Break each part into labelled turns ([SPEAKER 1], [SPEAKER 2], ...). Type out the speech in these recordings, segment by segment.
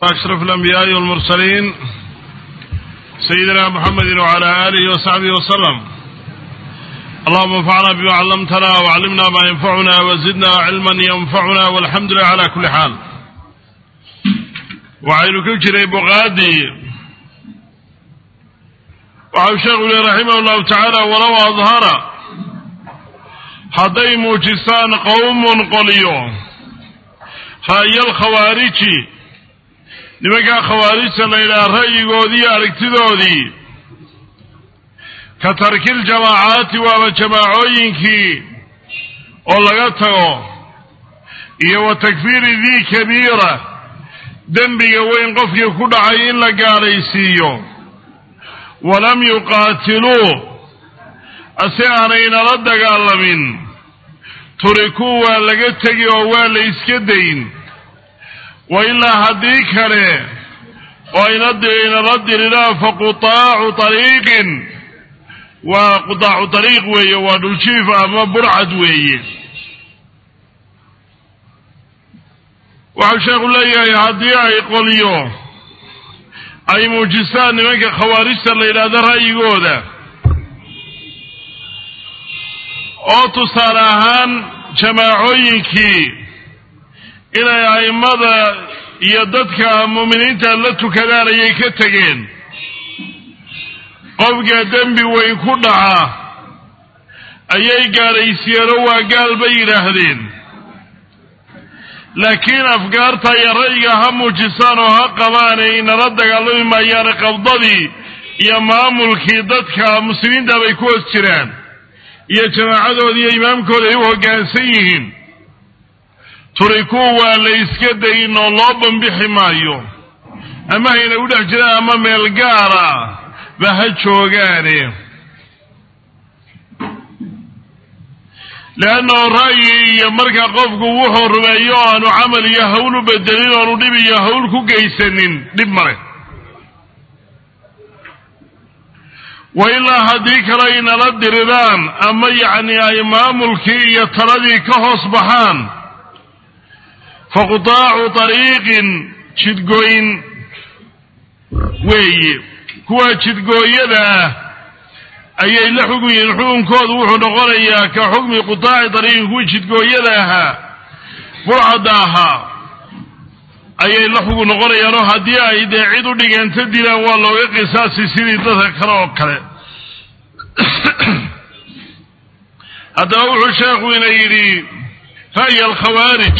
[SPEAKER 1] أشرف الأنبياء والمرسلين سيدنا محمد وعلى آله وصحبه وسلم. اللهم انفعنا بما علمتنا وعلمنا ما ينفعنا وزدنا علما ينفعنا والحمد لله على كل حال. وعين كل شيء بغادي وعشاق رحمه الله تعالى ولو أظهر هذي موجسان قوم قليو هاي الخوارج nimanka khawaarijta la yidhaha ra'yigoodii aragtidoodii ka tarkil jamaacaati waaba jamaacooyinkii oo laga tago iyo wa takfiiri dii kabiira dembiga weyn qofkii ku dhacay in la gaadhaysiiyo walam yuqaatiluu ase aanayna la dagaalamin turikuu waa laga tegi oo waa la iska dayn وإلا هديك له وإن ردنا فقطاع طريق وقطاع طريق وي ونشيف أما برعد وي وعشاق الله يهديها يقول يوم أي موجسان منك خوارجت الليلة ذا رأي قوله أوتو صراحان جماعوينكي inay aimada iyo dadka muuminiinta la tukadaan ayay ka tageen qofka dambi weyn ku dhaca ayay gaaraysiiyeen waa gaal bay yiraahdeen laakiin afgaarta iyo ra'yiga ha muujisaan oo ha qabaan in la dagaalami maayaan qabdadii iyo maamulkii dadka muslimiinta bay ku hoos jiraan iyo jamaacadoodii iyo imaamkooda ay u hoggaansan yihiin turikuu waa la iska dayin oo loo bambixi maayo ama hayna u dhex jiraan ama meel gaara ba ha joogaane leanno ra'yi iyo markaa qofku wuxuu rumeeyo aanu camal iyo hawl u bedelin oonu dhib iyo hawl ku geysanin dhib male wa ilaa haddii kale aynala diriraan ama yacni ay maamulkii iyo taladii ka hoos baxaan فقطاع طريق جدقوين وي كوا جدقويدا أي لحقوين حكم كود وحو نقريا كحكم قطاع طريق كوا جدقويداها برعداها أي لحقو نقريا روح ديا إذا عيدو ديجان تدينا والله قصاصي سيري تذكره وكله هذا هو الشيخ وين يري هاي الخوارج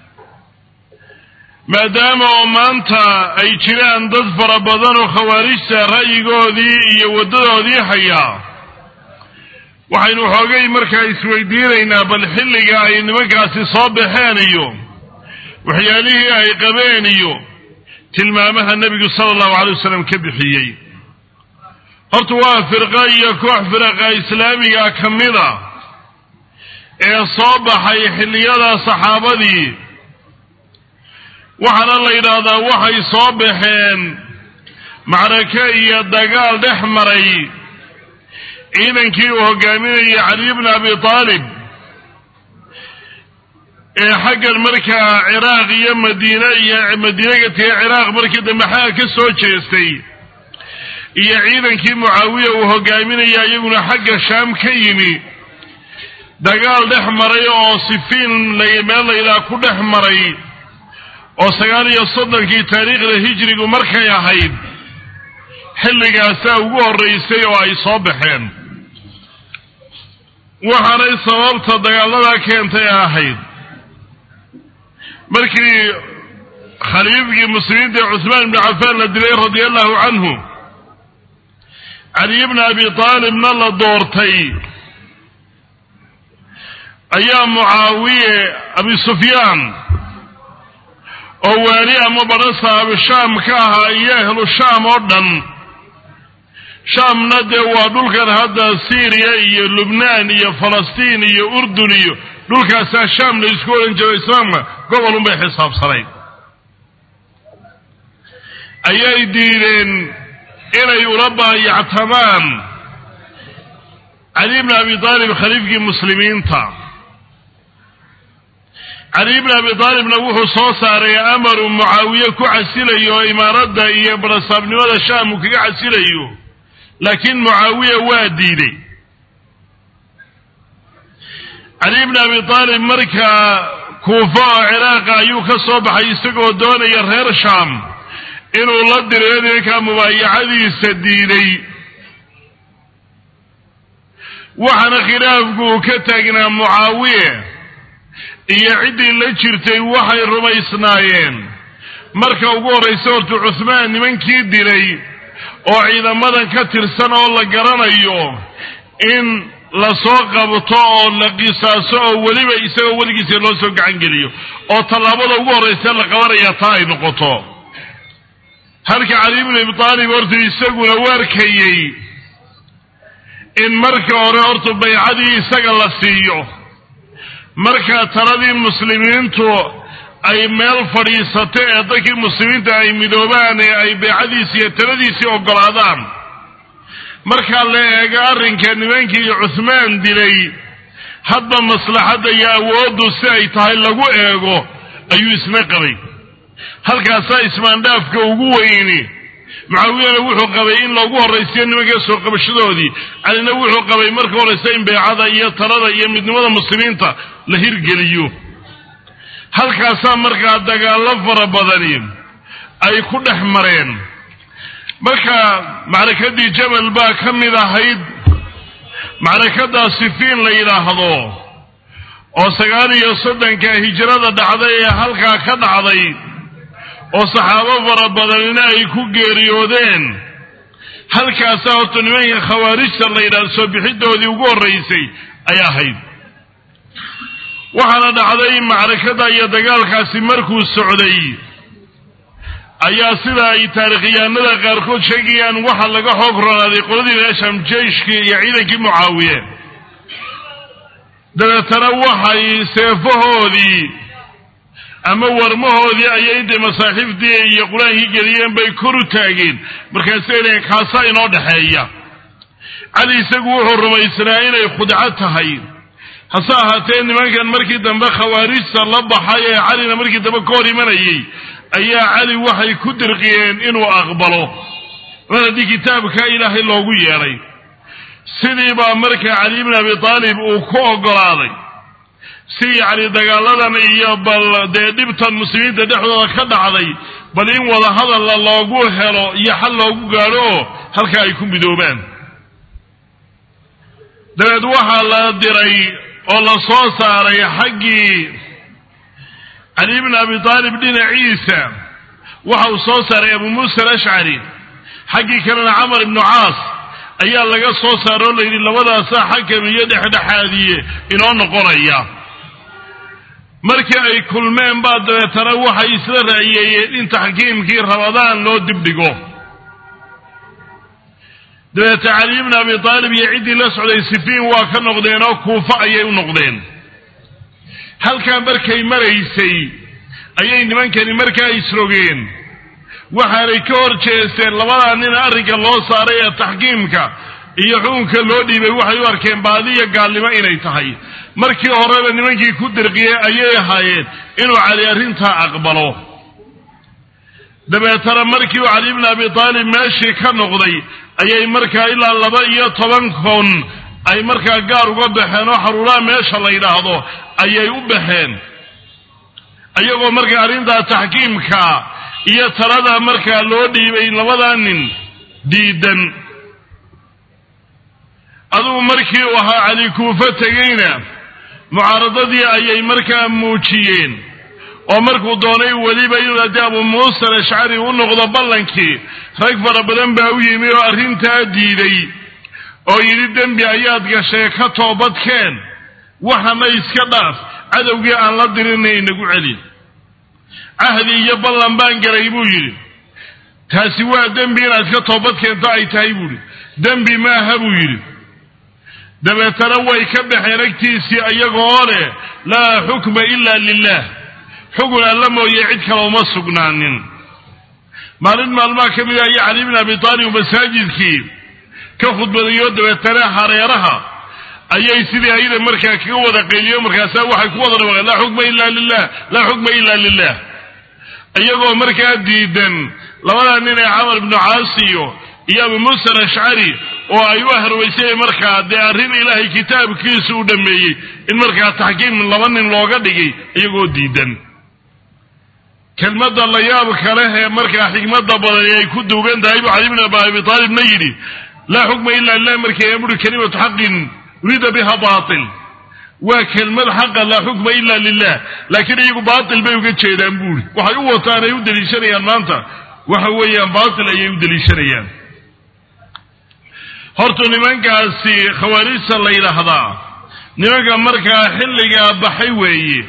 [SPEAKER 1] maadaama maanta ay jiraan dad fara badan oo khawaarijta ra'yigoodii iyo wadadoodii hayaa waxaynu xoogay markaa isweydiinaynaa bal xilliga ay nimankaasi soo baxeen iyo waxyaalihii ay qabeen iyo tilmaamaha nebigu sala allahu calay wasalam ka bixiyey horta waa firqa iyo koox firaqa islaamiga ka mida ee soo baxay xilliyada saxaabadii waxaana la yidhaahdaa waxay soo baxeen macraka iyo dagaal dhex maray ciidankii uu hogaaminayay cali ibn abi taalib ee xaggan markaa ciraaq iyo madiinaga tee ciraaq markii dambe xagga ka soo jeestay iyo ciidankii mucaawiya uu hogaaminaya iyaguna xagga shaam ka yimi dagaal dhex maray oo sifiin meel la yidhaha ku dhex maray oo 39 taariikhda hijrigu markay ahayd xilligaasaa ugu horreysay oo ay soo baxeen waxaanay sababta dagaalada keentay ahayd markii khaliifkii muslimiinta Uthman ibn Affan la dilay radiyallahu anhu Ali ibn Abi Talib la doortay ayaa Muawiya Abi Sufyan oo waali ama barasaab shaam ka ahaa iyo ahlu shaam oo dhan shaamna dee waa dhulkan hadda Syria iyo Lubnaan iyo Falastiin iyo Urdun iyo dhulkaasaa shaam la isku oran jiray islaamka gobol un bay xisaabsanay ayay diideen inay ula baayactamaan Ali ibn Abi Talib khaliifkii muslimiinta علي بن أبي طالب نوحو صوصار أمر معاوية كعسليو إمارة إيا برصابني ولا شام كعسليو لكن معاوية واديني علي بن أبي طالب مركا كوفة عراق أيوك صبح يستقو دون يرهر شام إنه الله درينيك مبايعة السديني وحنا خلافكو كتاقنا معاوية إيا عدي اللي جرتي وحي رميسنايين مركا وقور يسورت عثمان من كيدي لي وعيدا مدن كتر سنة والله قرانا إن لسوق بطاء لقصاصه ولما يسوي ولقيس لسوق عنقليه أو طلابه وقور يسال قواري يطاي نقطه هلك علي بن أبي طالب ورث يسوي واركيي إن مركا ورث بيعدي يسقى لسيو مركا تردي المسلمين تو أي ميل فريسته أدك المسلمين تا أي مدوبان أي بيعدي سيتردي سيوقرادان marka la eego arrinkan nimankii Uthman dilay hadda maslaxada iyo awoodu si ay tahay lagu eego ayuu isna qabay halkaas ismaandhaafka ugu weyni Muawiya wuxuu qabay in lagu horeysiyo nimanka soo qabashadoodii alina wuxuu qabay marka horeysa in beecada iyo talada iyo midnimada muslimiinta la hirgeliyo halkaas marka dagaal fara badani ay ku dhaxmareen marka macrakadii Jabal baa kamid ahayd macrakada Sifiin la yiraahdo oo 9 hijrada dhacday ee halka ka dhacday oo saxaabo fara badan ay ku geeriyoodeen halkaas oo nimanka khawaarijta la yiraahdo soo bixidoodii ugu horeysay ay ahayd waxaana dhacday macrakada iyo dagaalkaasi markuu socday ayaa sida ay taariikhyaanada qaarkood sheegayaan waxa laga xoog roonaaday qoladii Sham jeeshkii iyo ciidankii Muawiya dabeetana waxay seefahoodii ama warmahoodii ayay inta masaaxiiftii iyo quraankii geliyeen bay kor u taageen markaasay leeyeen kaasa inoo dhaxeeya Ali isagu wuxuu rumaysnaa inay khudcad tahay hase ahaatee nimankan markii dambe khawaarijta la baxay ee Calina markii dambe ka hor imanayay ayaa Ali waxay ku dirqiyeen inuu aqbalo wada kitaabka Ilaahay loogu yeeray sidii baa markaa Ali ibn Abi Talib uu ku ogolaaday si Ali dagaaladan iyo bal dhibtan muslimiinta dhexdooda ka dhacday bal in wada hadal loogu helo iyo xal loogu gaaro halka ay ku midoobaan dad waxa la diray oo la soo saaray xaqii علي بن أبي طالب دين عيسى وحو صوصر أبو موسى الأشعري حقي كان عمر بن عاص أيها لقى صوصر ولي لوضع حكم يد أحد حادية إنه قرية مركا أي كل من بعد تروح يسر انت حكيم كي رمضان لو دبدقو دوات علي بن أبي طالب يعيد لسعود السفين وكان نقدين أو كوفة أيه نقدين هل كان بركي مريسي أي نمكن مركا يسروقين وحاري كور جيسين لولا أننا أرق الله صاري تحكيمك يحونك اللودي بوحي واركين بعضية قال لما إني تحي مركي هرابا نمكي كدرقية أيه هايين إنو علي أرنتها أقبلوه دبا ترى مركي وعلي بن أبي طالب ماشي كنقضي أي مركا إلا اللبائية طبنكون أي مركا قار وقبحين وحرولا ماشا الله يلاحظو أي أبحين أيغو مركا أرنتها تحكيمك إيا ترى مركا اللودي بين لبضان ديدا أدو مركي وها علي كوفة تغينا معارضتي أي مركا موشيين ومركو دوني ولي بيو أبو موسى الأشعري ونقضى بلنكي ركفر بدن باوي ميو أرنتها ديدي oo yiri dambi ayaad gashay ka toobad keen waxa ma iska dhaaf cadawgii aan la dirinay nagu celi ahdi iyo ballan baan garay buu yiri taasi waa dambi inaad ka toobad keento ay tahay buu dambi ma aha buu yiri dabeetana way ka baxeeragtiisii ayagoo leh la hukma illa lillah xugun alla mooyee cid kale uma sugnaanin maalin maalmaha kamid ah Ali ibn Abi Talib masaajidkii كخطبة يود وترى حريرها ayay sidii ayda markaa kaga wada qeeliyo markaasa waxay ku wada dhawaaqeen laa xukma illa lillah laa xukma illa lillah iyagoo markaa diidan labada nin ee Camr ibn Caas iyo Abu Musa al-Ash'ari oo ay u harweysay markaa de arrin Ilaahay kitaabkiisa u dhameeyay in markaa taxkiim laba nin looga dhigay iyagoo diidan kelmadda la yaab kale ee markaa xigmadda badan ay ku duugan tahay Ali ibn Abi Talib nayidi laa xukma illa lillah markaa yamur kalimatu haqqin urida biha baatil waa kelmad xaqa laa xukma illa lillah laakiin iyagu baatil bay uga jeedaan buuri waxay u wataan ay u daliishanayaan maanta waxa weeyaan baatil ayay u daliishanayaan horta nimankaasi khawaarijta la yiraahdaa nimanka markaa xilliga baxay weeye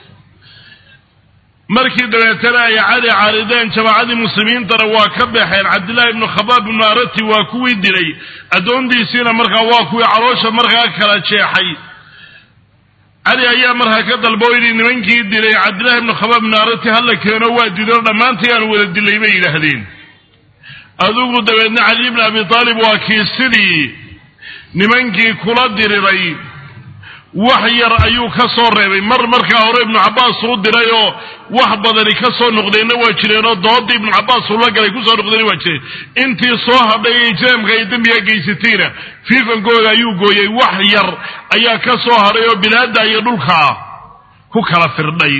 [SPEAKER 1] markii dabeetana ay caarideen jamaacadii muslimiintana waa ka baxeen Abdullah ibn Khabbab ibn Arati waa kuwii dilay adoondiisina markaa waa kuwii caloosha markaa kala jeexay Ali ayaa markaa ka dalbay nimankii dilay Abdullah ibn Khabbab ibn Arati hal keeno waa diido dhamaantii aan wada dilay bay yiraahdeen adugu dabeedna Ali ibn Abi Talib waa kiisidii nimankii kula diriray wax yar ayuu ka soo reebay markaa hore ibn Abbas uu diray oo wax badan ka soo noqdayna waa jireen oo doodii ibn Abbas uu la galay ku soo noqday waa jireen intii soo hadhay jeemka ay dambiga geysatayna fiifankooda ayuu gooyay wax yar ayaa ka soo haray oo bilaada iyo dhulka ku kala firdhay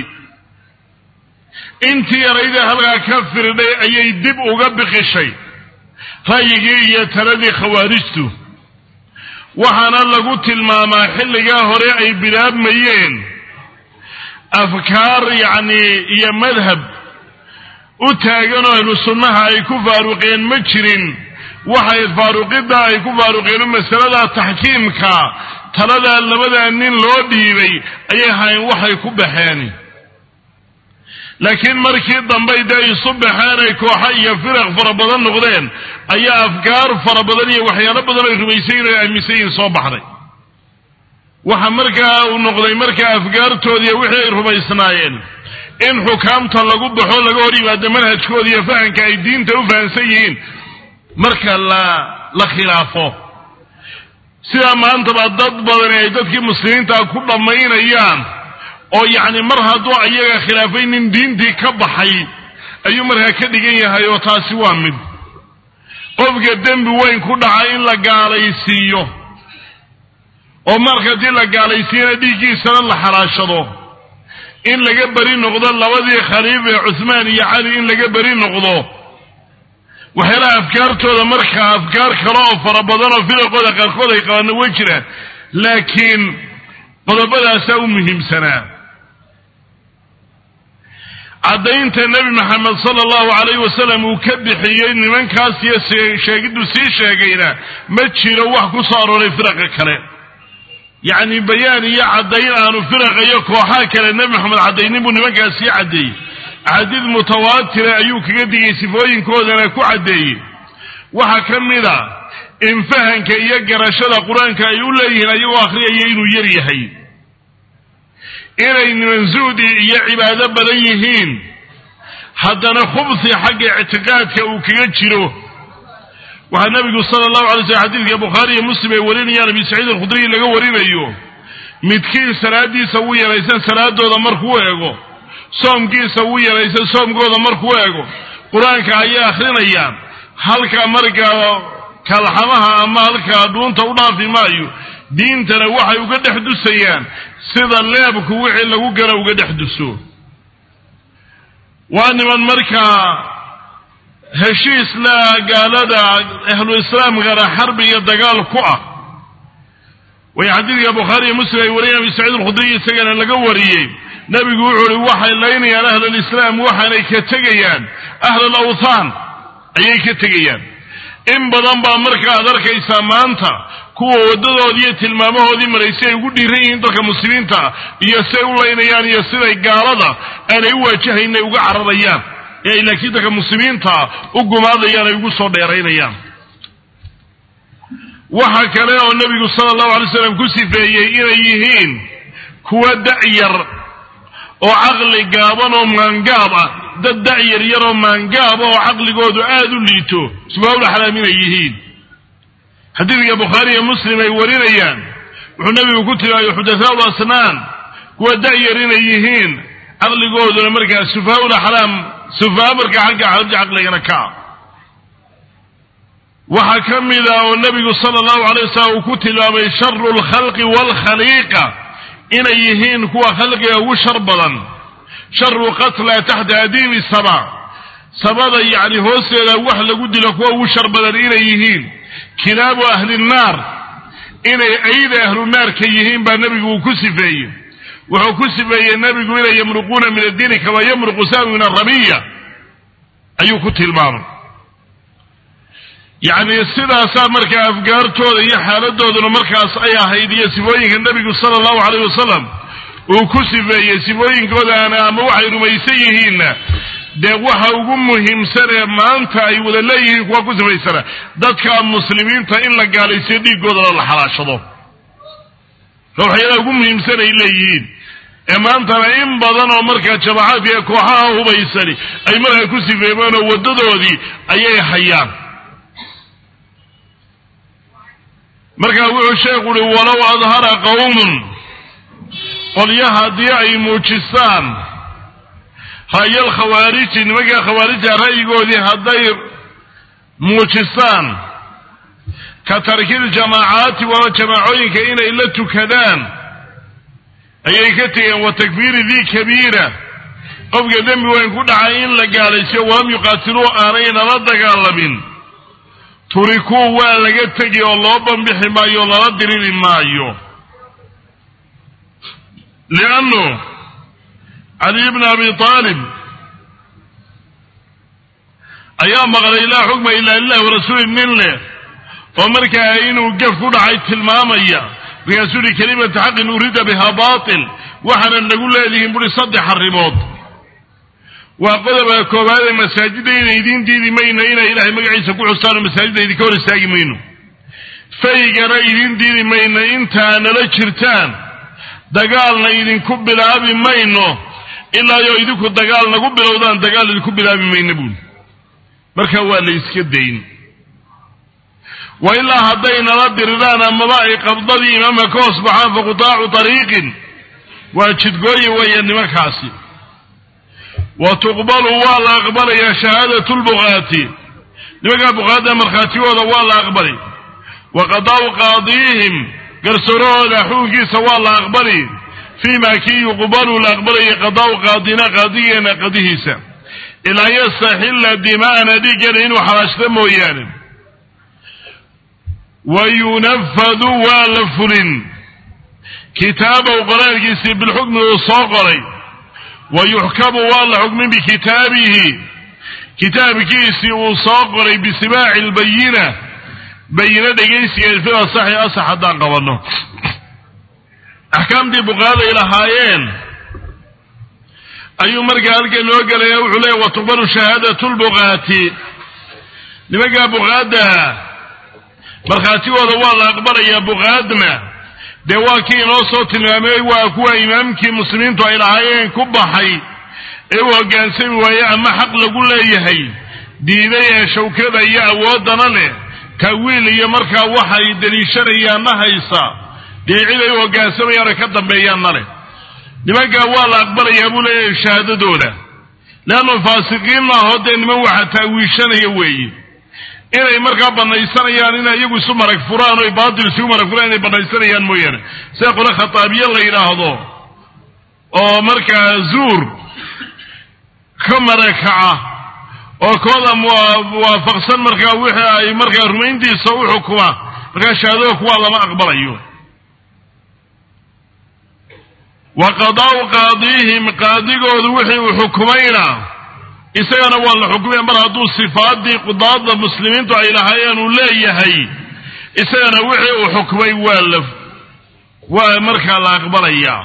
[SPEAKER 1] intii yarayda halka ka firdhay ayay dib uga bixishay rayigii iyo taladii khawaarijtu waxaana lagu tilmaamaa xilliga hore ay bilaabmayeen afkaar iyo madhab u taagan oo ahlu sunnaha ay ku faaruqeen ma jirin waxay faaruqida ay ku faaruqeen masalada taxkiimka talada labada nin loo dhiibay ayay hayn waxay ku baxeen laakiin markii dambe ay subaxaan ay kooxa iyo firaq fara badan noqdeen ayaa afkaar fara badan iyo waxyaalo badan ay rumaysayn oo aaminsayn soo baxday waxa markaa uu noqday markaa afkaartoodii wixii ay rumaysnaayeen in xukaamta lagu baxo laga hor yimaado manhajkooda iyo fahanka ay diinta u fahansan yihiin marka la khilaafo sida maanta dad badan ay dadkii muslimiinta ku dhamaynayaan oo mar hadduu ayaga khilaafaynin diintii ka baxay ayuu markaa ka dhigan yahay oo taasi waa mid qofka dembi weyn ku dhacay in la gaalaysiiyo oo markii la gaalaysiina dhiiggiisana la xaraashado in laga bari noqdo labadii khaliif ee Uthman iyo Ali in laga bari noqdo waxyaalaha afkaartooda markaa afkaar kale oo fara badan oo firaqooda qaarkood ay qabaan way jiraan laakiin qodobadaas u muhiimsanaa cadaynta nabi maxamed sallallahu alayhi wasallam uu ka bixiyay nimankaas iyo sheegidu si sheegayna ma jiro wax ku soo arooray firaqa kale bayaan iyo cadayn aanu firaqa iyo kooxaha kale nabi maxamed cadaynin buu nimankaas si cadeeyay hadid mutawaatir ayuu kaga digay sifooyinkoodana ku cadeeyay waxa kamida in fahanka iyo garashada quraanka ay u leeyihiin ayuu akhriyay inuu yar yahay inay manzuudi iyo cibaado badan yihiin haddana khubsi xagga i'tiqaadka uu kaga jiro waxa nabigu sallallahu alayhi wasallam xadiiska Bukhari iyo Muslim ay warinayaan Abi Sa'id al-Khudri laga warinayo midkiin salaadiisa uu yaraysan salaadooda markuu eego soomkiisa uu yaraysan soomkooda markuu eego quraanka ay akhrinayaan halka markaa kalxamaha ama halka dhuunta u dhaafi maayo diintana waxay uga dhaxdusayaan sida leebku wixii lagu garo uga dhaxduso waana markaa heshiis la gaalada ahlu islaam gara harbi iyo dagaal ku ah way xadiiska Bukhari iyo Muslim ay wariyaan Sa'id al-Khudri isagana laga wariyay nabigu wuxuu waxay leeynayaan ahlu islaam waxaanay ka tagayaan ahlu al-awthan ayay ka tagayaan in badan baa markaa arkaysa maanta kuwa wadadoodii tilmaamahoodii mareysay ugu dhiiran dadka muslimiinta iyo say u leeynayaan iyo siday gaalada ay u wajahaynay uga cararayaan ee laakiin dadka muslimiinta u gumaadayaan ay ugu soo dheeraynayaan waxa kale oo nabigu sallallahu alayhi wasallam ku sifeeyay inay yihiin kuwa da'yar oo aqli gaaban oo maangaab ah dad da'yar yar oo maangaab oo aqligoodu aad u liito subhanahu wa ta'ala yihiin حديث البخاري ومسلم يورينيان ونبي كتب حدثاء الأسنان وداير إليهين عقل قوذنا مركا سفاء الأحلام سفاء مركا حقا حرج عقل ينكا وحكم إذا والنبي صلى الله عليه وسلم كتب شر الخلق والخليقة إليهين هو خلقه وشربلا شر قتلى تحت أديم السبع سبب يعني هوسيلا وحل قد لك وشربلا إليهين كلاب أهل النار إلى أيد أهل النار كيهين بالنبي وكسفين وكسفين النبي إلى يمرقون من الدين كما يمرق سام من الرمية أي كتل المام يعني السيدة سامرك أفكار تولي حالته ذو مركز أي هيدية سفوين النبي صلى الله عليه وسلم وكسفين سفوين كذا أنا موحي رميسيهين de waxa ugu muhiimsan maanta ay wada leeyihiin kuwa ku sameysana dadka muslimiinta in la gaalaysiyo dhiigooda la xalaashado waxyaalaha ugu muhiimsan ay leeyihiin maanta in badan oo marka jabacaadka kooxaha hubaysani ay markaa ku sifeeyeen oo wadadoodii ayay hayaan marka wuxuu sheekhu walaw adhara qawmun qolyaha dii ay muujistaan هاي الخوارج نمجا خوارج رأيقودي هداي موجستان كترك الجماعات وجماعين كإن إلا تكدان أي كتير وتكبير ذي كبيرة قبل ذنب وإن كنا عين لقاليس وهم يقاتلوا آرين ردقالبين تركوا ولقتجي الله بحماية الله ردرين مايو لأنه علي بن أبي طالب أيام غير لا حكم إلا الله ورسول منه ومركا إنه قفل عيت المامية برسول كلمة حق نريد بها باطل وحنا نقول لهم بلي صدح الرباط وقال بكوبان المساجدين يدين دي مين إلى إلهي مقعيسة كل حصان المساجد يدي كون الساقمينه فيقرا يدين دي مين انت أنا لجرتان دقالنا يدين كبل أبي مينه إلا يديكو الدقال نقبل ودان دقال يدكبل أبي ما ينبون مركا هو اللي يسكدين وإلا هدينا رد ردانا مضائي قبضدي إمام كوس بحان فقطاع طريق وشدقوي وين مكاسي وتقبل والله أقبل يا شهادة البغاتي لماذا بغادة مرخاتي والله أقبل وقضاء قاضيهم قرسروه لحوكي سوى الله أقبل فيما كي يقبلوا الأقبل قضاء قاضينا قاضينا قضيهسا إلا يستحل دماءنا دي جنين وحرشت مويان وينفذ والفر كتاب وقرار كيسي بالحكم والصاقري ويحكم والحكم بكتابه كتاب كيسي والصاقري بسماع البينة بينة دي كيسي الفئة صحي أصح حدان قبلنا أحكام دي بغادة إلى هايين أي مرقى ألقى الوقل يوحلي وتقبل شهادة البغاتي لماذا بغادة مرخاتي وضوال أقبل يا بغادنا دواكي نصوت الإمامي وأكوى إمامك مسلمين تو إلى هايين كبحي إيوه قانسي ويا أما حق لقول لي هاي ديني شوكذا يا أودنا لي كويل يا مركا وحي دليشر يا نهيصا ديعيدي وقاسم يا ركضا بيان نالي لماذا والله أقبل يقول شهادة دولة لأنه الفاسقين ما هو دين موحة تأويشان يوي إلا يمرقى بنايسان يانينا يقول سمرك فران ويبادل سمرك فران بنايسان يان مويانا سيقول خطابي الله إلى هذا ومرقى زور كمركعة وكذا موافقسان مرقى وحي مرقى رمين دي صوحكما مرقى شهادوك والله ما أقبل أيوه وقضاء قاضيهم قاضيقود وحي وحكمينا إساقنا والله حكمين برهدو الصفات دي قضاء المسلمين تو إلى هايان ولا يهي إساقنا وحي وحكمي والف ومركا لا أقبل إياه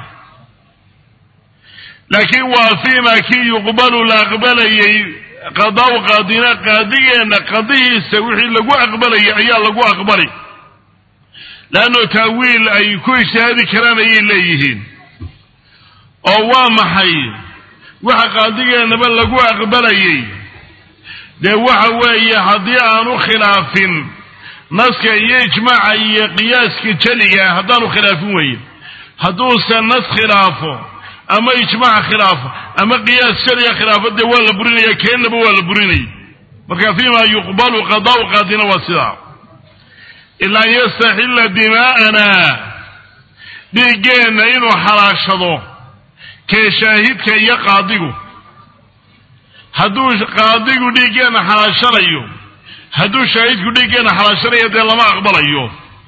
[SPEAKER 1] لكن وفيما كي يقبل لا أقبل قضاء قاضينا قاضينا قضيه سوحي لقو أقبل إياه لقو أقبل لأنه تأويل أي كوي شهادي كران إليهين oo waa maxay waxa qaadigeena lagu aqbalayay de waxa weeye hadii aanu khilaafin naska iyo ijmaaca iyo qiyaaska jaliga haddaanu khilaafin weeye hadduusan nas khilaafo ama ijmaac khilaafo ama qiyaas jaliga khilaafo dee waa la burinaya keennaba waa la burinayay marka fiima yuqbalu qadaa'u qaadina waa sidaa ilaa an yastaxilla dimaa'ana dhiiggeenna inuu xalaashado kee shaahidka iyo qaadigu hadduu qaadigu dhiiggeenna xalaashanayo hadduu shaahidku dhiiggeenna xalaashanayo dee lama aqbalayo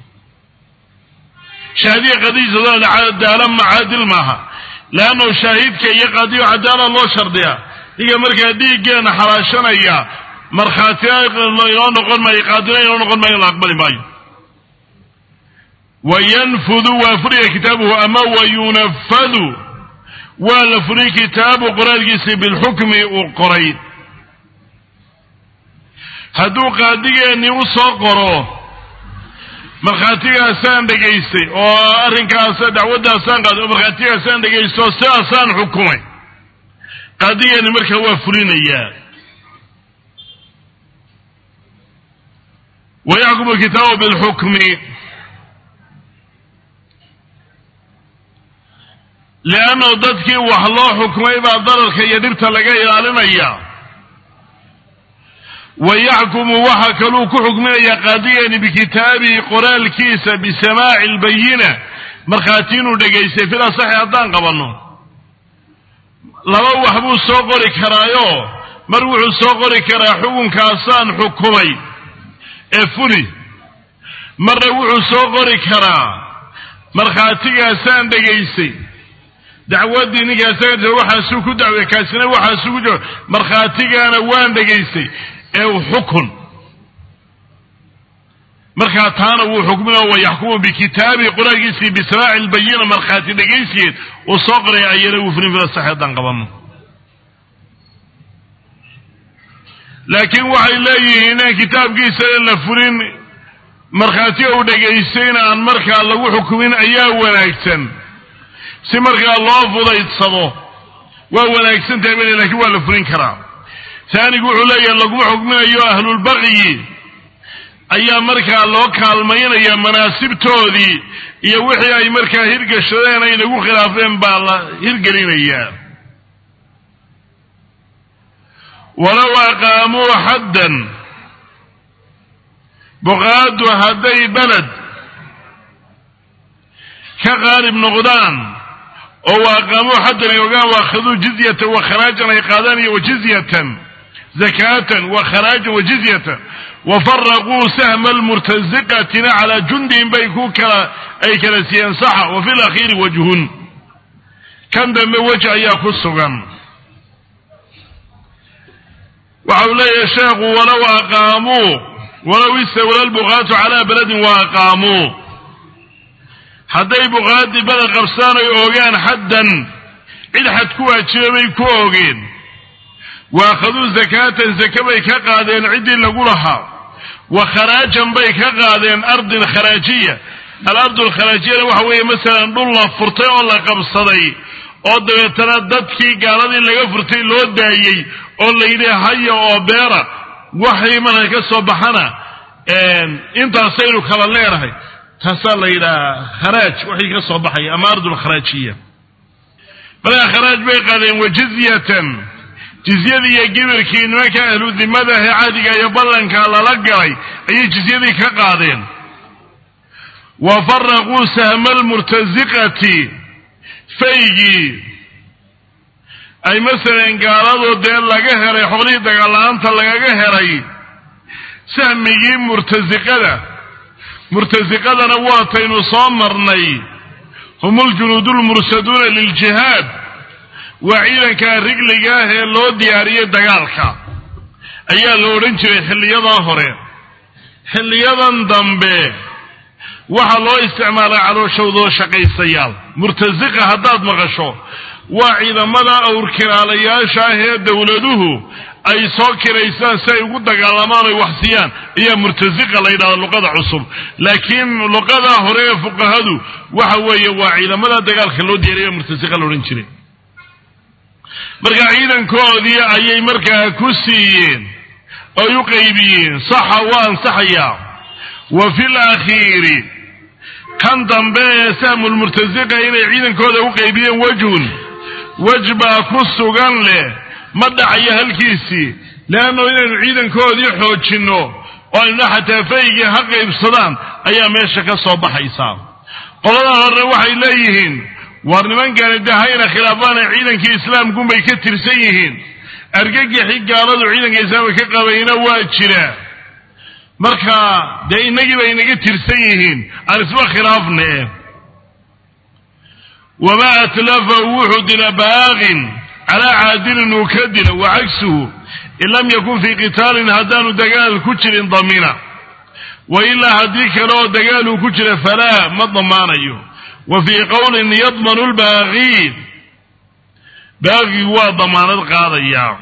[SPEAKER 1] shaahidka qadiisadana cadaala macaadil maaha leanno shaahidka iyo qaadigu cadaala loo shardiyaa dhiga markaa dhiiggeenna xalaashanaya markhaatina inoo noqon maayo qaadina inoo noqon maayo la aqbali maayo wayanfudu waa furiya kitaabuhu ama wayunafadu waa la furiy kitaabu qoraalkiisii bilxukmi uu qoray hadduu qaadigeenii u soo qoro markhaatigaasaan dhegaystay oo arrinkaas dacwaddaasaan qaaday oo markhaatigaasaan dhegaysto sidaasaan xukumay qaadigeeni markaa waa fulinayaa wayaxkumu kitaabu bilxukmi leanno dadkii wax loo xukmay baa dararka iyo dhibta laga ilaalinaya wayaxkumu waxa kaluu ku xukminaya qaadigeeni bikitaabihi qoraalkiisa bisamaaci lbayina markhaati inuu dhegaystay fil asaxi haddaan qabanno laba wax buu soo qori karaayo mar wuxuu soo qori karaa xukunkaasaan xukumay ee fuli marna wuxuu soo qori karaa markhaatigaasaan dhegaystay dacwaddii ninkaas waxaasuu ku dacway kaasina waxaasuu ku jawaab markhaatigaana waan dhegaystay ee xukun markaa taana wuu xukminayo wayaxkumu bikitaabihi qoraalkiisii bisamaaci lbayina markhaati dhegaysigeed uu soo qoray ayana wuu fulin fila sax haddaan qabanno laakiin waxay leeyihiin inaan kitaabkiisa la fulin markhaatiga uu dhegaystayna aan markaa lagu xukumin ayaa wanaagsan si markaa loo fudaydsado waa wanaagsan tahay bale laakiin waa la fulin karaa taanigu wuxuu leeyahay laguma xukminayo ahlulbaqyi ayaa markaa loo kaalmaynaya manaasibtoodii iyo wixii ay markaa hirgashadeen ay nagu khilaafeen baa la hirgelinayaa walow aqaamuu xaddan buqaadu hadday beled ka qaalib noqdaan oo aqaamuu xaddan ay ogaan waakhaduu jizyatan wa kharaajan ay qaadaan iyo wajizyatan zakaatan wa kharaajan wa jizyatan wafaraquu sahma almurtaziqatina calaa jundihim bay ay kala siiyeen saxa wa fi lakhiiri wajhun kan dambe weji ayaa ku sugan waxau leeyahay sheekhu walow istawla lbuqaatu calaa beledin wa aqaamuu hadday buqaadii beled qabsaan ay ogaan xaddan cid xad ku waajiba bay ku oogeen waakhaduu zakaatan zake bay ka qaadeen ciddii lagu lahaa wa kharaajan bay ka qaadeen ardin kharaajiya alardu alkharaajiyana waxa weeye masalan dhul la furtay oo la qabsaday oo dabeetana dadkii gaaladii laga furtay loo daayey oo la yidhi haya oo beera waxay marka ka soo baxana intaasaynu kala leedahay taasaa la yidhaha kharaaj waxay ka soo baxaya ama ardul kharaajiya markaa kharaaj bay qaadeen wajizyatan jizyadii iyo gibirkii nimanka ahlu dimadahe caadiga iyo ballanka lala galay ayay jizyadii ka qaadeen wa faraquu sahma almurtaziqati faygii ay masalan gaaladu dee laga helay xoolihii dagaal-la'aanta lagaga helay sahmigii murtasiqadana waataynu soo marnay hum uljunuudu lmursaduuna liljihaad waa ciidankaa rigliga ah ee loo diyaariyey dagaalka ayaa la odhan jiray xilliyadaa hore xilliyadan dambe waxaa loo isticmaalay calooshowdoo shaqaysayaal murtasiqa haddaad maqasho waa ciidamada awrkiraalayaasha ah ee dowladuhu ay soo kiraysaan si ay ugu dagaalamaan oy wax siiyaan ayaa murtasiqa la yidhahda luqada cusub laakiin luqada hore ee fuqahadu waxa weeye waa ciidamada dagaalka loo diyaariya murtasiqa la odhan jiray markaa ciidankoodii ayay markaa ku siiyeen oy u qaybiyeen saxa waa ansaxayaa وفي الأخير كان ضمبي سام المرتزقة إلى عيدا كودا وقيبيا وجبا كسو قال له مدعي هالكيسي لأنه إلى عيدا كودا يحوج شنو وإن حتى فيجي حقي بصدام أيام يشك الصباح إيسام قلنا الروح إليهن وارنمان قال الدهين خلافان عيدا كإسلام قم بيكتر سيهن أرقاق يحيق قالوا عيدا كإسلام كقبينا واجرا مركا دي نجي بينك ترسيهن أرسوا خلافنا وما أتلف وحد باغ على عادل وكدل وعكسه إن لم يكن في قتال هدان دقال كتر ضمينا وإلا هديك لو دقال كتر فلا ما ضمانيه وفي قول يضمن الباغي باغي هو ضمان القاضي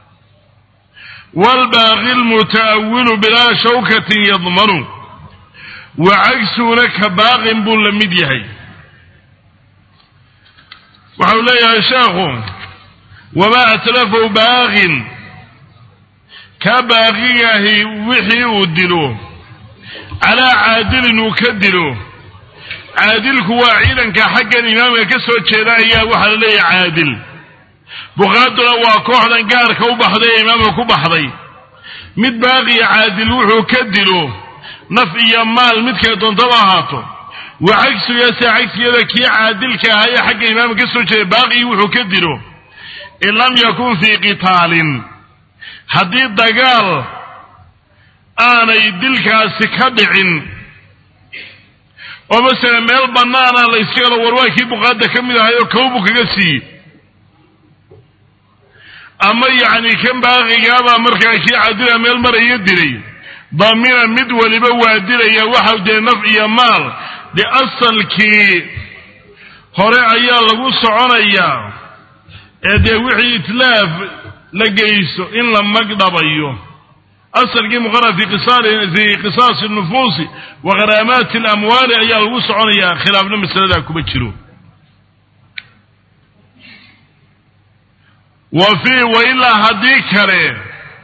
[SPEAKER 1] والباغي المتأول بلا شوكة يضمن وعكسه لك باغ بل مديهي وحوليها شاخ وما أتلفه باغ كباغيه وحي ودلوه على عادل وكدلوه عادل هو عيدا كحق الإمام كسوة شراء وحل لي عادل بغادنا وكوحدا قارك وبحضي إمامك وبحضي مد باغي عادل وحو كدلوه نفي مال مد كيتون طبعاته وعكسه يسا عكس يدك يا عادل كهي حق إمامك كسوة شراء باغي وحو كدلوه إن لم يكن في قتال حديث دقال أنا يدلك سكبع ومثلا ميل بنانا لا يسكر ورواكي بغادة كميدا هايو كوبك قسي أما يعني كم باغي قابا مركاكي عدلا ميل مرة يدري ضامنا مدولي بوادري يا واحد دي نفع مال دي أصل كي هوري أيا لغو سعونيا دي وحي إتلاف لقيسو إن لم مقدب أيوه أصل كي مغرى في قصاص النفوس وغرامات الأموال أيها الوسعون يا خلافنا مسألة كبتشرو وإلا هديكري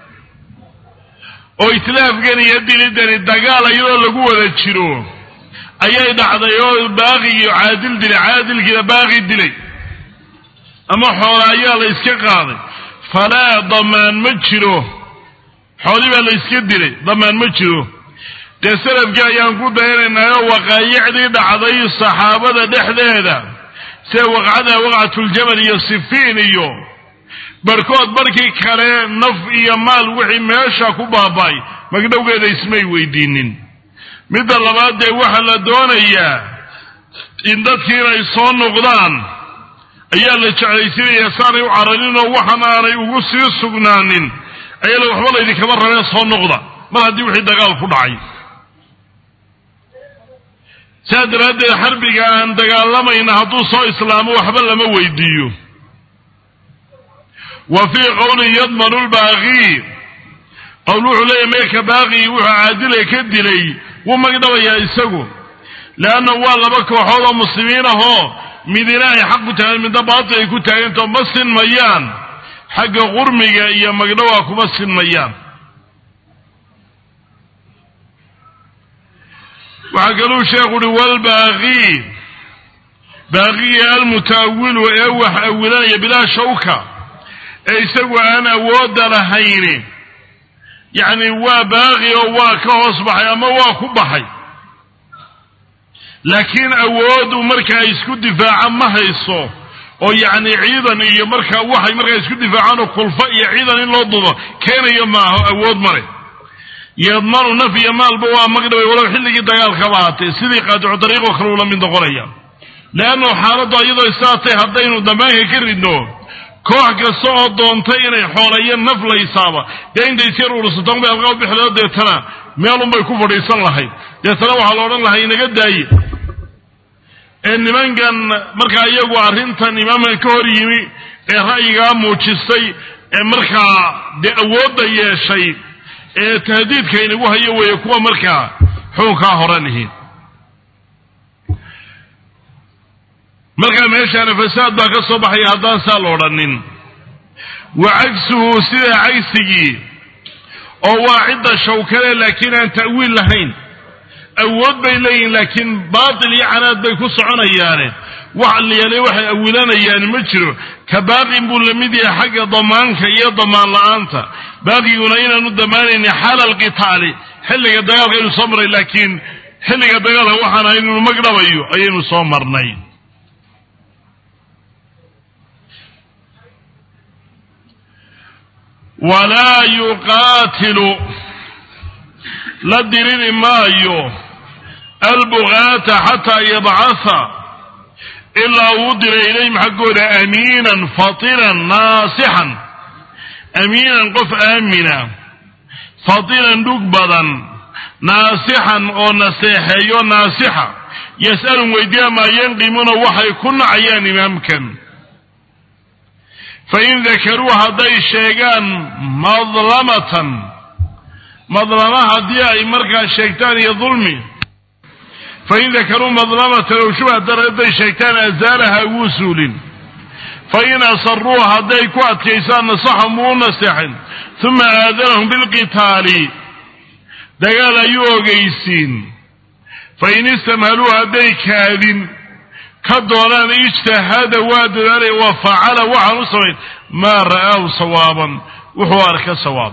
[SPEAKER 1] وإتلاف كان يدي لدني الدقال أيها لقوة تشرو أيها دعض أيها باغي عادل دلي عادل كده باغي دلي أما حول أيها الإسكاقاضي فلا ضمان متشرو حولي بقى ليسكدري ضمان مجره دي سلف جايان قد هنا وقايع دي دعضي الصحابة دحديدا سي وقعدها وقعة الجبل يصفين ايو بركوت بركي كارين نف ايا مال وحي ماشا كباباي مقدو قيدا اسمي ويدينين مدى اللبات دي وحلا دون ايا ان دادكينا يصون نقضان ايا اللي شعيسين يساري وعرلين وحناني وقصي السقنانين أي لو حول إذا كبر رأي صون نقضة ما هدي وحيد دقال فضعي سادر هدي الحرب كان دقال لما ينهضو صو إسلام وحبل لما ويديو وفي قول يضمن الباغي قولوا علي ميك باغي وعادل كدلي وما قدوا يا إساقو لأنه والله بك وحول المسلمين هو مدينة حق تعالى من دباطي يكون تعالى مصن ميان حق غرمية يا مقدوة كبس الميان وعقلوا شيخ والباغي باغي المتأول ويوح أولاية بلا شوكة أي سوى أنا وود لهيني يعني وباغي وكهصبح يا مواكبحي لكن أود مركا يسكت دفاعا ما هيصو oo yaani ciidan iyo marka waxay markaa isku difaacaan khulfa iyo ciidan in loo dubo keenayo ma awood mare yadmanu nafiya maalba waa magdhabay walaal xilligii dagaalka baatay sidii qaadco dariiqo kale la mid noqonaya laano xaaladda iyadoo isaatay hadaynu damaanka ka ridno koox kasta oo doontay inay xoolayeen naf la isaaba deynta isir urusatan bay alqaab bixilada deetana meel un bay ku fadhiisan lahayd deetana waxa la oran lahaa inaga daayay niman kan markaa iyagu arrintan imaamka ka hor yimi ee ra'yiga muujistay ee markaa de awoodda yeeshay ee tahdiidka inagu hayo way kuwa markaa xukunka hore lihiin markaa meeshaan fasaad baa ka soo baxay haddaan saa loo odhanin wacagsuhu sida cagsigii oo waa cidda shawkale laakiin aan ta'wiil lahayn awood bay leeyihiin laakiin baatil iyo canaad bay ku soconayaane wax leeyahay waxay awilanayaan ma jiro ka baaqin buu la mid yahay xagga damaanka iyo damaan la'aanta baaqiguna inaanu damaanayn xalal qitaali xilliga dagaalka inuu soo maray laakiin xilliga dagaalka waxaan ahayn inuu magdhabayo ayaynu soo marnay walaa yuqaatilu la diriri maayo albughaata xataa yabcatha ilaa uu diray ilayhim xaggooda amiinan fatinan naasixan amiinan qof aamina fatinan dhug badan naasixan oo naseexeeyo naasixa yas'alun weydiiya maa yanqimuna waxay ku nacayaan imaamkan fain dakaruu hadday sheegaan madlama haddii ay markaa sheegtaan iyo dulmi fain dakaruu madlamatan ow shubha dara hadday sheegtaan azaalaha wuu suulin fain asaruu hadday ku adkaysaan nasaxahum wuu naseexin uma aadanahum bilqitaali dagaal ayuu ogeysiin fain istamhaluu hadday kaadin ka doonaan ijtahada waa dadaalay wa facala waxaan u samayn maa ra'aahu sawaaban wuxuu arka sawaab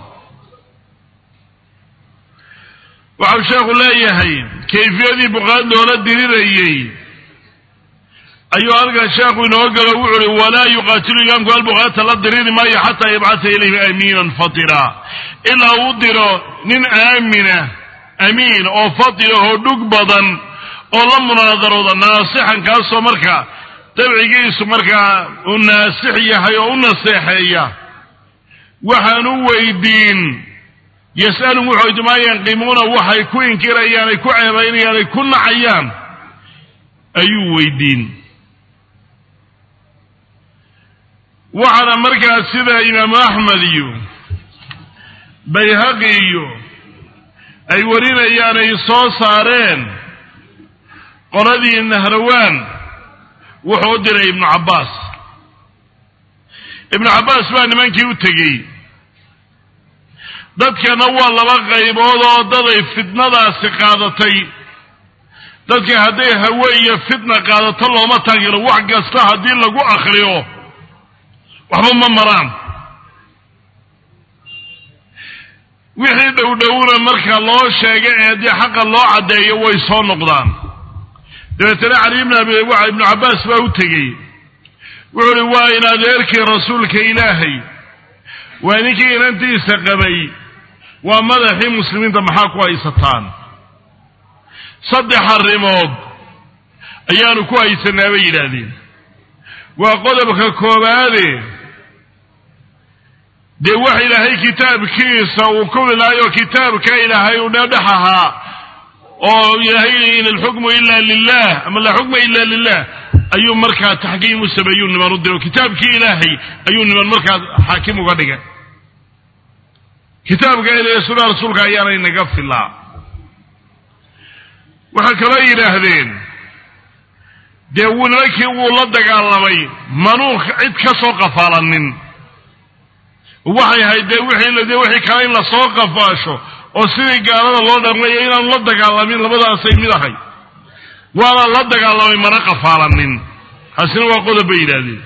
[SPEAKER 1] waxau sheekhu leeyahay kayfiyadii buqaad loola dirirayey ayuu halkan sheekhu inoo galo wuxu uhi walaa yuqaatilu imaamku albuqaata la diriri maayo xataa yabcatha ilayhi amiinan fatira ilaa uu diro nin aamina amiin oo fatira oo dhug badan oo la munaadarooda naasixan kaasoo markaa dabcigiisu markaa uu naasix yahay oo u naseexeeya waxaan u weydiin yas'alun wuxuu maa yanqimuuna waxay ku inkirayaan ay ku ceebaynayaan ay ku nacayaan ayuu weydiin waxaana markaa sida imaamu axmed iyo bayhaqi iyo ay warinayaan ay soo saareen qoladii nahrawaan wuxuu u diray ibnu cabbaas baa nimankii u tegey dadkana waa laba qaybood oo daday fitnadaasi qaadatay dadka hadday hawe iyo fitna qaadato looma taageero wax kasta haddii lagu akhriyo waxba ma maraan wixii dhowdhowna marka loo sheega ee haddii xaqa loo caddeeyo way soo noqdaan dabeetana cali ibnu cabbaas baa u tegey wuxuu uhi waa in adeerkii rasuulka ilaahay waa ninkii inantiisa qabay waa madaxii muslimiinta maxaa ku haysataan 3 arrimood ayaanu ku haysanaa bay yidhaahdeen waa qodobka koowaade dee wax ilaahay kitaabkiisa uu ku wilaayo kitaabka ilaahay uu dhex ahaa oo ilaahay in alxukmu ila lilah ama la xukma ila lilah ayuu markaa taxkiim u sameeyuu niman u diro kitaabkii ilaahay ayuu niman markaa xaakim uga dhigay kitaabka ilaahay sunnada rasuulka ayaana inaga filaa waxa kale yiraahdeen dee nimankii wuu la dagaalamay manuuq cid ka soo qafaalanin waxay haydee wixii kale in la soo qafaasho oo sidii gaalada loo dhammeeyay inaan la dagaalamin labadaasay mid ahay waana la dagaalamay mana qafaalanin hasina waa qodob bay yidhaahdeen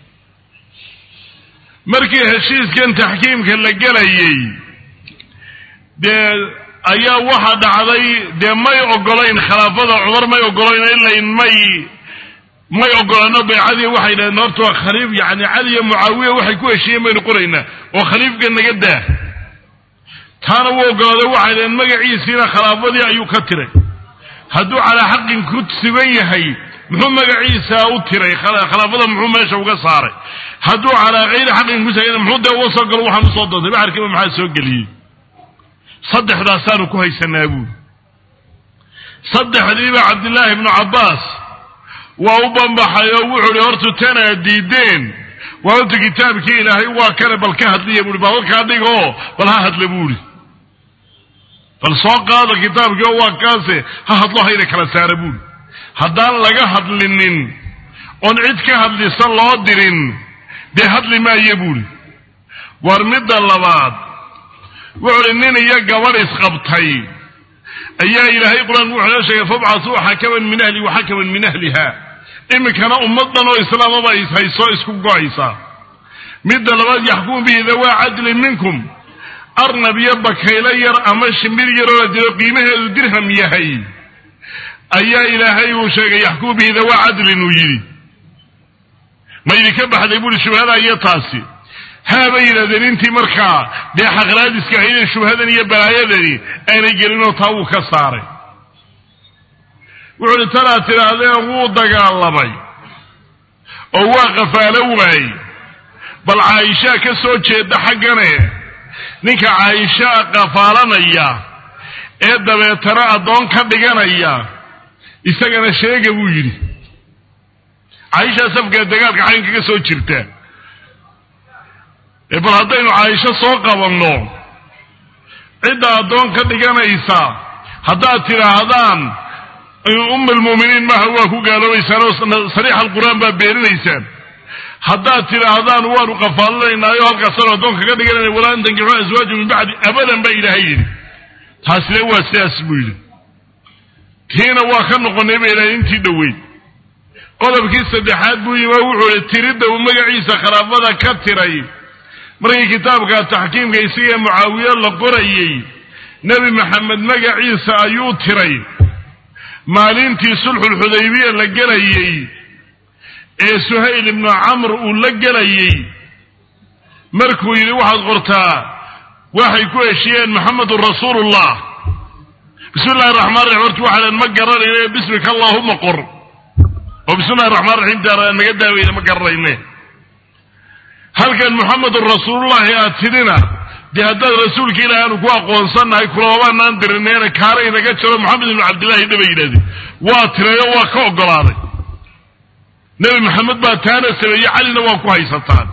[SPEAKER 1] markii heshiiskan taxkiimka la gelayay dee ayaa waxa dhacday dee may ogolayn khilaafada cumar may ogolayn ilaa in may ogolano baycadii waxay yidhahdeen horta waa khaliif yacni cali iyo mucaawiya waxay ku heshiiyeen baynu qoraynaa oo khaliifka naga daa taana wuu ogolaaday waxay yidhahdeen magaciisiina khilaafadii ayuu ka tiray hadduu calaa xaqin ku sugan yahay muxuu magaciisa u tiray khilaafada muxuu meesha uga saaray hadduu calaa kayri xaqin ku sugan muxuu dee uga soo galo waxaan usoo doontay baxarkiiba maxaa soo geliyey 3daasaanu ku haysanaa buuri 3diiba cabdillaahi ibnu cabbaas waa u bambaxay oo wuxuu uhi hortu tanaa diideen waa horta kitaabkii ilaahay waa kane bal ka hadliya buui bal halkaa dhigoo bal ha hadla buuri bal soo qaada kitaabkii oo waa kaase ha hadlo hayna kala saara buuri haddaan laga hadlinin oon cid ka hadlisa loo dirin dee hadli maayo buuri war midda labaad wuxuu uhi nin iyo gabadh isqabtay ayaa ilaahay quraan wuxuu sheegay fab'asu hakaman min ahli wa hakaman min ahliha imkana ummadan oo islaamaba ay hayso isku go'aysa mid labaad yaxkum bihi dawa adl minkum arnabiya bakayla yar ama shimir yar oo diro qiimaheedu dirham yahay ayaa ilaahay uu sheegay yaxkum bihi dawa adl inuu yiri ma idinka baxday buu shubhada iyo taasi هذا يرادين انتي مركا دي حقرات اسكاهين شبهدن يا بلايدني انا جلينو تاو كساري وعلي ترى هذا هو دغالمي او قفالوي بل عائشه كسو جيده حقنه نينكا عائشه قفالنيا ee dabeetara adoon ka dhiganaya isagana sheegay uu yiri عائشه safka dagaalka xaynka ka soo jirta bal haddaynu caaisho soo qabanno cidda adoon ka dhiganaysa haddaad tidhaahdaan ummulmu'miniin maaha waa ku gaaloobaysaan sariix alqur'aan baa beeninaysaan haddaad tidhaahdaan waanu qafaalanaynaayo halkaasaan adoon kaga dhiganayna walaa an tankixuu aswaaju min bacdi abadan baa ilaahay yidhi taasina waa sidaas buu yidhi tiina waa ka noqonay ba ilaahay intii dhoweyd qodobkii saddexaad buu yima wuxuu yihi tiridda uu magaciisa kharaafada ka tiray markii kitaabka taxkiimka isaga Muawiya la qorayay nabi maxamed magaciisa ayuu tiray maalintii sulhul hudaybiya la galayay ee Suhayl ibn Amr uu la galayay markuu yiri waxaad qortaa waxay ku heshiyeen Muhammadur Rasuulullah bismillahir rahmanir rahim waxaan ma garanayay bismika Allahumma qor oo bismillahir rahmanir rahim dara naga daawayna ma garanayne halkan Muhammadur Rasuulullah aatirina de hadda rasuulka Ilaahay aanu ku aqoonsanahay kuloobanaan dirinayna kaaray naga jiro Muhammad ibn Abdullah dhabayiradi waa tirayo waa ka ogolaaday nabi Muhammad baa taana sameeyay calina waa ku haysataan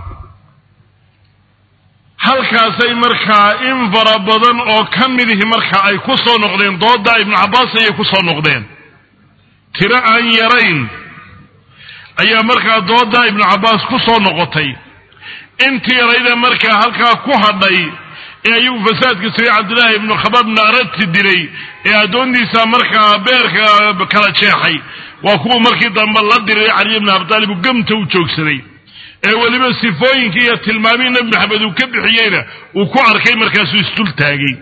[SPEAKER 1] halkaasay markaa in fara badan oo kamidii markaa ay ku soo noqdeen dooda ibn Abbas ay ku soo noqdeen tira aan yarayn ayaa markaa dooda ibn Abbas ku soo noqotay intii yarayda markaa halkaa ku hadhay ee ayuu fasaadka Sayyid Abdullah ibn Khabab naarti diray ee adoondiisa markaa beerka kala jeexay waa kuwa markii dambe la diray Ali ibn Abi Talib gamta u joogsaday ee waliba sifooyinkii iyo tilmaamihii Nabi Maxamed uu ka bixiyayna uu ku arkay markaas uu istul taagay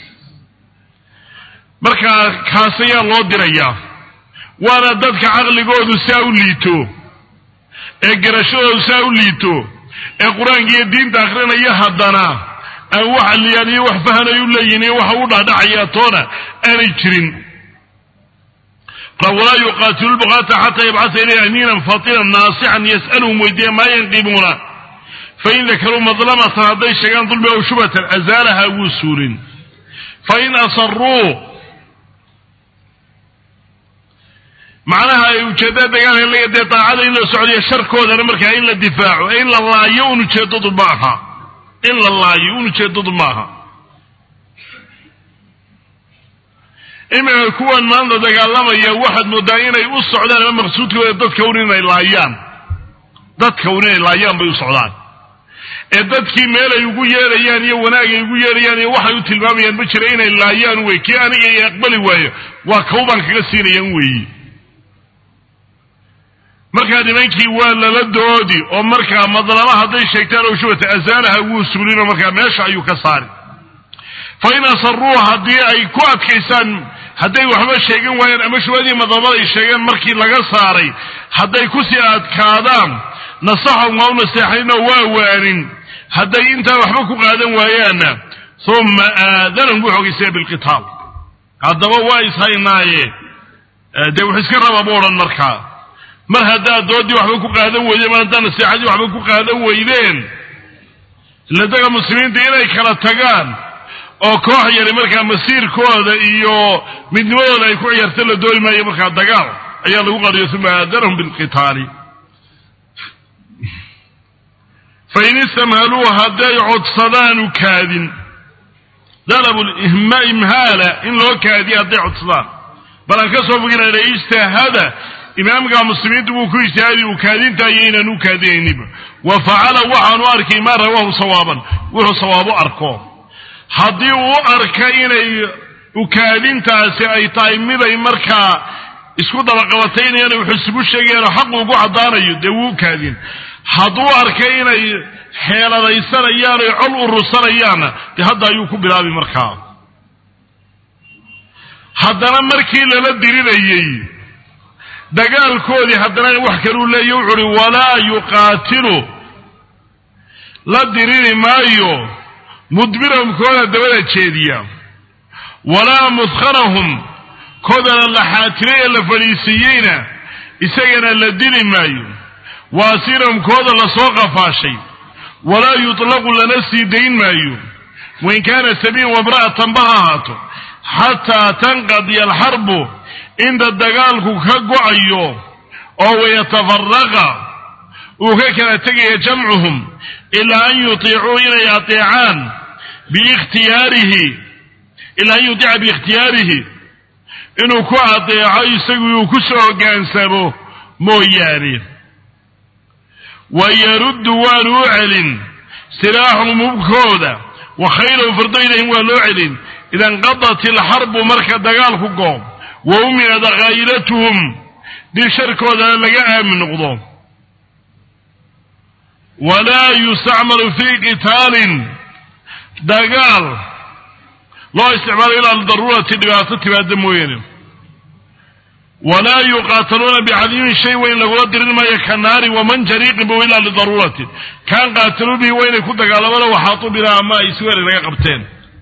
[SPEAKER 1] markaa kaasaya loo diraya waana dadka aqligoodu saa u liito ee garashadoodu saa u liito ee quraanka iyo diinta akhrinaya haddana aan wax liyaaniyo wax fahanayo leeyeen waxa uu dhaadhacaya toona aanay jirin ولا يقاتل البغاة حتى يبعث إليه أمينا فاطنا ناصحا يسألهم ويديه ما ينقبون فإن ذكروا مظلمة هذا الشيطان ظلمه وشبهة أزالها وسور فإن أصروا معناها يوجدات قال اللي يدي طاعة إلا السعودية الشرك وذا نمركها إلا الدفاع إلا الله يون تشدد معها إلا الله يون تشدد معها إما يكون ما أنت تقالما يا واحد مدائن يقول السعودان المقصود داد كونين اللايان داد كونين اللايان بيو السعودان داد كي ميلا يقول ياريان يوناك يقول ياريان واحد يتلماميان بشرين اللايان ويكي أنا يقبلي ويا وكوبان كغسين ينوي marka dimankii waa la doodi oo marka madlama haday sheegtaan oo shubata azaalaha uu suulino marka meesha ayuu ka saari fa ina sarruha hadii ay ku adkaysan haday waxba sheegan waayeen ama shubadii madlamada ay sheegeen markii laga saaray haday ku si adkaadaan nasaxu ma nasaxayna waa waanin haday inta waxba ku qaadan waayeen thumma aadana wuxuu bil qital hadaba waa isaynaaye de wuxuu iska raba booran markaa mar hadaa doodi waxba ku qaadan weeyeen ma hadana saacadi waxba ku qaadan weeyeen ladaga muslimiinta inay kala tagaan oo koox yar markaa masiirkooda iyo midnimadooda ay ku ciyaarto la dooli maayo markaa dagaal ayaa lagu qariyo thumma adarhum bil qitaali fa in istamhalu haday codsadaan kaadin dalabu al imhala in loo kaadiyo haday codsadaan bal ka soo fikiray ijtihada imaamka muslimiintu uu ku ijtihaaday uu kaadinta ayayna uu kaadinayba wa fa'ala wa anu arki ma rawahu sawaban wuxuu sawaabo arko hadii uu arka inay ukaadintaasi ay tahay miday markaa isku dabaqabataynayaan wuxuu isugu sheegayaan xaq ugu cadaanayo dee wuu kaadin hadduu arkay inay xeeladaysanayaan ay col urursanayaan dee hadda ayuu ku bilaabi markaa haddana markii lala dirinayay dagaalkoodii haddana wax kaluu leeya wuxuu uhi walaa yuqaatilu la dirini maayo mudbirahum kooda dabada jeediya walaa mudkhanahum koodana la xaatiray ee la fadhiisiiyeyna isagana la dili maayo waasirahum kooda lasoo qafaashay walaa yutlaqu lana sii dayn maayo wain kaana sabiyan wamra'atan ba ha ahaato xataa tanqadiya alxarbu inta dagaalku ka go-ayo oo wayatafaraqa uu ka kala tegaya jamcuhum ilaa an yutiicuu inay ateecaan biikhtiyaarihi ilaa an yutica biikhtiyaarihi inuu ku adeeco isagu uu ku soo hoggaansamo mooyaane wayaruddu waanu u celin silaaxum hubkooda wa khaylahu fardaynahim waa loo celin ida inqadat ilxarbu marka dagaalku go wa umina dakhaa'ilatuhum dii sharkoodana laga aamin noqdo walaa yustacmalu fii qitaalin dagaal loo isticmaalo ilaa lidaruurati dhibaato timaada mooyaane walaa yuqaataluuna bicadiimin shay weyn lagula dirin maayo ka naari waman jariiqin bo ilaa lidaruurati kaan qaataluu bihi waa inay ku dagaalamana waxaatu bilaa ama ay isweeri laga qabteen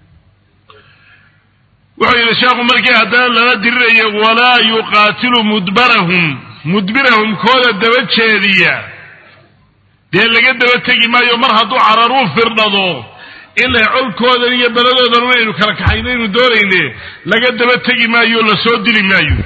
[SPEAKER 1] wuxuu yidhi sheekhu markii haddana lala dirinayo walaa yuqaatilu mudbirahum kooda daba jeediya dee laga daba tegi maayo mar hadduu cararuu firdhado ilaa colkoodan iyo beladoodan inaynu kala kaxaynaynu doonayne laga daba tegi maayo lasoo dili maayo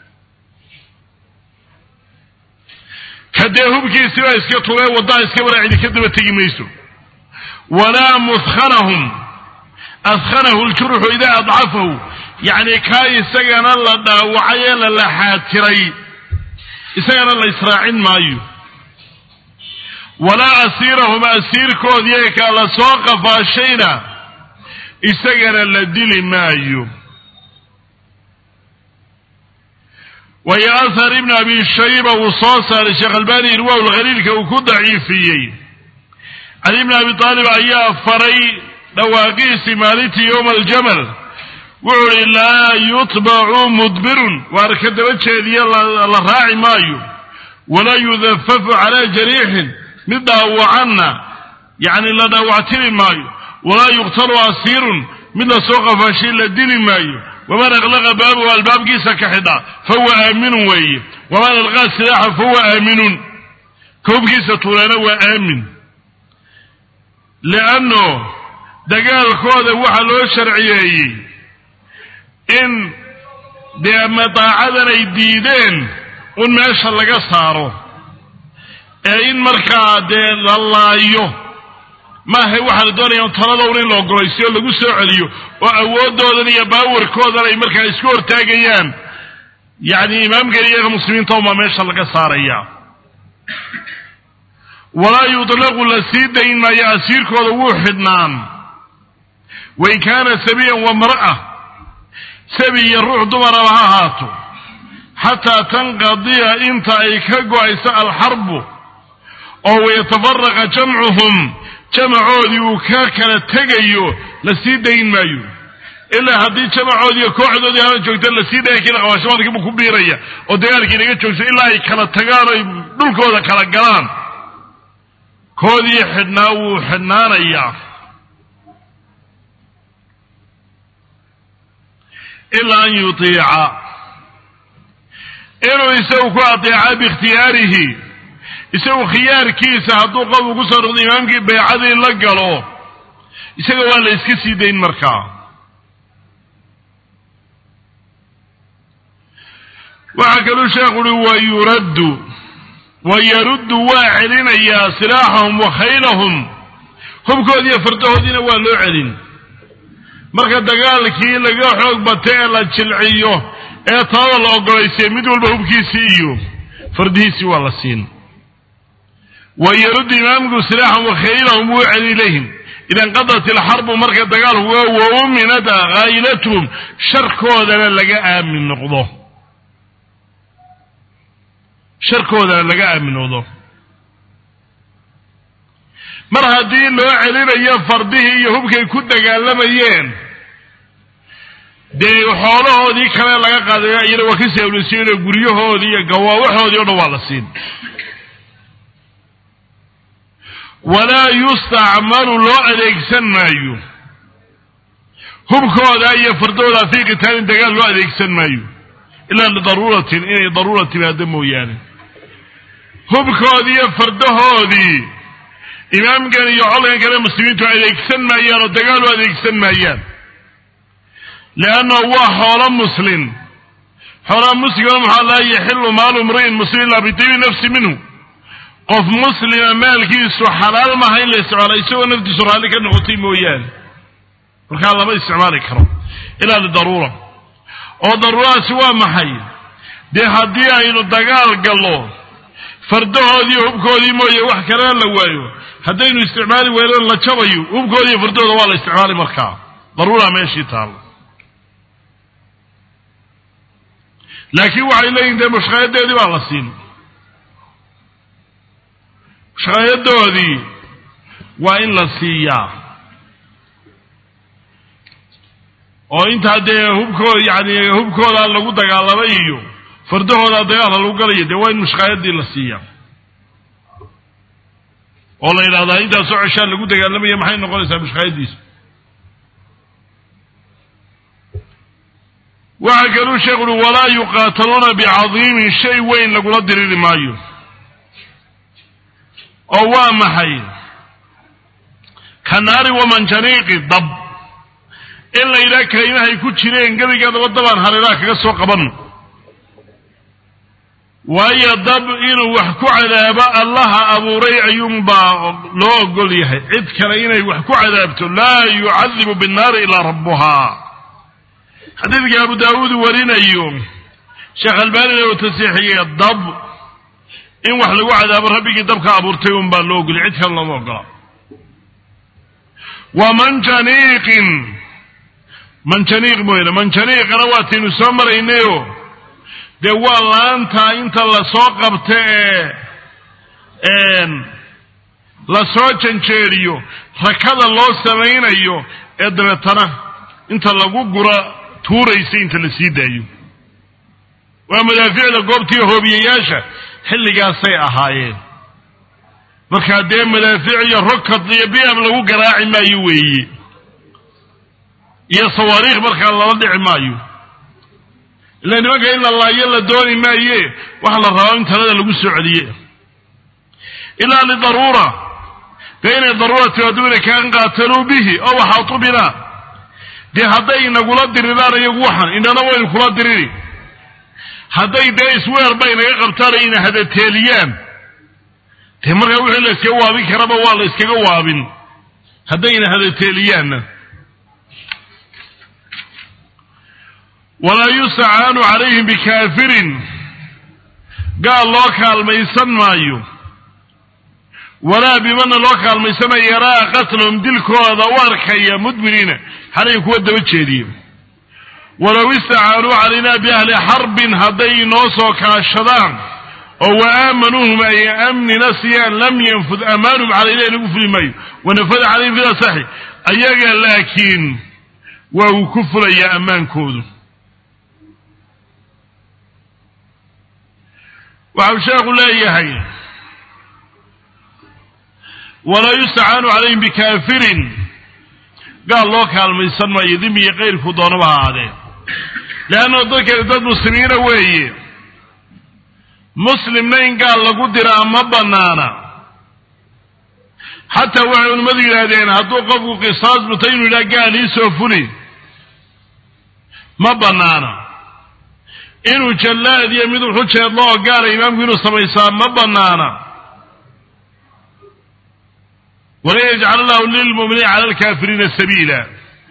[SPEAKER 1] haddee hubkiisii baa iska tugeen waddaa iska waraacidi ka daba tegi mayso walaa mudkhanahum adkhanahu ljurxu idaa adcafahu yacni kaa isagana la dhaawacay ee la laxaatiray isagana la israacin maayo walaa asiirahum asiirkoodii ka la soo qafaashayna isagana la dili maayo wayo ahar ibn abi shayba uu soo saaray sheekh albani irwaa lkhaliilka uu ku daciifiyey cali ibn abi aalib ayaa faray dhawaaqiisii maalintii yowma aljamal wuxuu ihi laa yutbacu mudbirun waar ka daba jeediya la raaci maayo walaa yudafafu calaa jariixin mid dhaawacanna yacni la dhaawactiri maayo walaa yuqtalu asiirun mid la soo qafaashay la dili maayo waman aqlaqa baabahu albaabkiisa ka xidha fahuwa aaminun weeye waman alqaa silaaxa fahuwa aaminun koobkiisa tuuleena waa aamin lianno dagaalkooda waxaa loo sharciyeeyey in dee madaacadan ay diideen un meesha laga saaro ee in markaa dee la laayo maaha waxaa la doonaya taladowr in la ogolaysiyo lagu soo celiyo oo awooddoodan iyo baawarkoodan ay markaa isku hortaagayaan yacni imaamkan iyaga muslimiinta uma meesha laga saaraya walaa yutlaqu la sii dayn maayo asiirkooda wuu xidhnaan wain kaana sabiyan wamra'a sabi iyo ruux dumaraba ha ahaato xataa tanqadiya inta ay ka go-ayso alxarbu oo wayatafaraqa jamcuhum jamacoodii uu ka kala tegayo la sii dayn maayo ilaa haddii jamacoodii iyo kooxdoodii hala joogta la sii daya kiila qabaashamadkiibu ku biiraya oo dagaalkii naga joogso ilaa ay kala tagaan oy dhulkooda kala galaan koodii xidhnaa wuu xidhnaanayaa ilaa an yutiica inuu isagu ku ateeca biikhtiyaarihi isagu khiyaarkiisa hadduu qofku ku soo noqdo imaamkii baycadii la galo isaga waa la iska sii dayn markaa waxaa kaluu sheekhu uhi wayaruddu waa celinayaa silaaxahum wa khaylahum hubkoodiiyo fardahoodiina waa loo celin marka dagaalkii laga xoog batay ee la jilciyo ee talada la ogolaysiye mid walba hubkiisii iyo fardihiisii waa la siin wayaruddu imaamku silaaxahum wa khaylahum wuu celin ilayhim إذا انقضت الحرب مركز دقال هو وأمنت غايلتهم شركوذا لقاء من نقضه شركوذا لقاء من نقضه مرها دين لو علينا يفرده يهبك يكون دقال لما ين دي حوله دي كلا لقاء قادة يلا وكسي ولسين قريه دي قواوحه دي ونوالسين ولا يستعمل لو أديكسن مايو هم كودا يفردودا في قتال دقال لو أديكسن مايو إلا لضرورة إيه ضرورة بادمو يعني هم كودا يفردودا إمام كان يعلن كلام المسلمين تو أديكسن مايان ودقال لو أديكسن مايان لأنه هو حرام مسلم لا يحل مال امرئ مسلم لا بطيب نفس منه قف مسلم مالكيسو حلال ما هي اللي استعمال يسوى نفسه سرها لك أنه قطيم وياه وكان الله ما استعمال كرم إلا للضرورة وضرورة سوى ما هي دي هدية إنه الدقال قال له فردوه دي هبكو دي موية وحكران لوايو هدينه استعمالي ويلان لا تشويو هبكو دي فردوه دوال استعمالي مركا ضرورة ما يشي تعالى لكن وعي لين ده مش غاية دي والله السين شاهدوا ذي وإن لسيا وإنت هذا هبكو يعني هبكو لا لو دقال لبيو فرده لا دقال لو قليه ده وين مش شاهد دي لسيا والله إذا هذا إنت سوى شان لو دقال لبيه ما حين نقول إسا مش شاهد دي وعقلوا شغلوا ولا يقاتلون بعظيم شيء وين لقول الدرير مايو أو محي كنار ومنجنيق الضب إلا إذا كريمة يكون شرين قبل قد وضبان هرلاك قصوا قبن وهي الضب إنه وحكوا عذاب الله أبو ريع ينبا لو قل يحي إذ كريمة وحكوا عذابته لا يعذب بالنار إلى ربها حديث أبو داود ورين أيوم شيخ الباني وتسيحي الضب إن وحلقوا عذاب ربك دبك أبورتهم باللوغ لعيدك الله موقع منجنيق موينة منجنيق رواتي نسمر إنيو دي والله انت لسوق بتاع لسوق جنشيريو ركض الله سمين أيو إدرتنا انت لقوا قرى توريسي انت لسيدايو ومدافع لقوبتي هوبيياشا xilligaasay ahaayeen marka dee madaafiic rokad iyo biam lagu garaaci maayo weeye iyo sawaariikh marka lala dhici maayo ilaa nimanka in la dooni maaye waxa la rabaa in talada lagu soo celiyo ilaa lidaruura bayna daruurati waduna kan qaatalu bihi aw haatu bina dee hadday nagula diriraan iyagu waxan inana way kula diriri hadday dee isweer bay naga qabtaan inay hadateeliyaan te markaa wixii la iskaga waabin karaba waa la iskaga waabin haddayna hadateeliyaanna walaa yustacaanu calayhim bikaafirin gaal loo kaalmaysan maayo walaa bimana loo kaalmaysanayo yaraa qatlahum dilkooda u arkaya mudbiriina xalay kuwa daba jeediye ولو استعانوا علينا بأهل حرب هذي نوصوا كاشدان وآمنوهم أي أمن نسيا لم ينفذ أمانهم علينا نقفل المي ونفذ عليهم في الصحي أيها لكن وكفر يا أمان كود وعبشاق لا يحيي ولا يستعانوا عليهم بكافر قال الله كالما يسمى يدمي غير فضان وهذا لأنه ذكر ضد مسلمين وهي مسلمين قال لقدر أما بنانا حتى وعي المدينة هذين هتوقفوا قصاص بطين إلى قال يسوفني ما بنانا إنه جلاد يمد الحجة الله قال إمام يونس سميسان ما بنانا ولا يجعل الله للمؤمنين على الكافرين سبيلا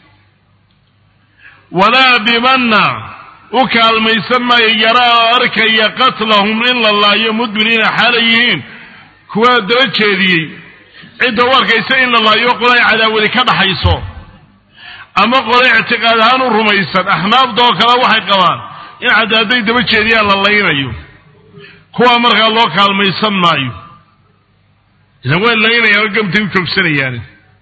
[SPEAKER 1] ولا بمنع وكال ما يسمى يرى أركي قتلهم إلا الله يمدبرين حاليين كوا درجة عند وركيس إن الله يقول على ولك بحيصه أما قل اعتقادان الرميسان أحناف دوك لا وحي قوان إن عدادي دبتشي ديال الله ينيو هو مرغى الله كالميسان مايو إذا وين لا ينيو رقم تنكب سنة يعني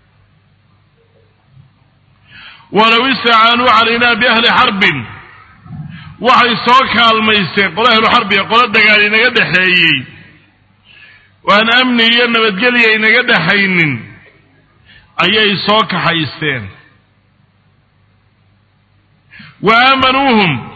[SPEAKER 1] ولو استعانوا علينا بأهل حرب وحي صوك كالميسان قل أهل حرب يقول الدقالي نقد حيي وأن أمني ينبت قلي نقد حينين أيي صوك حيستين وآمنوهم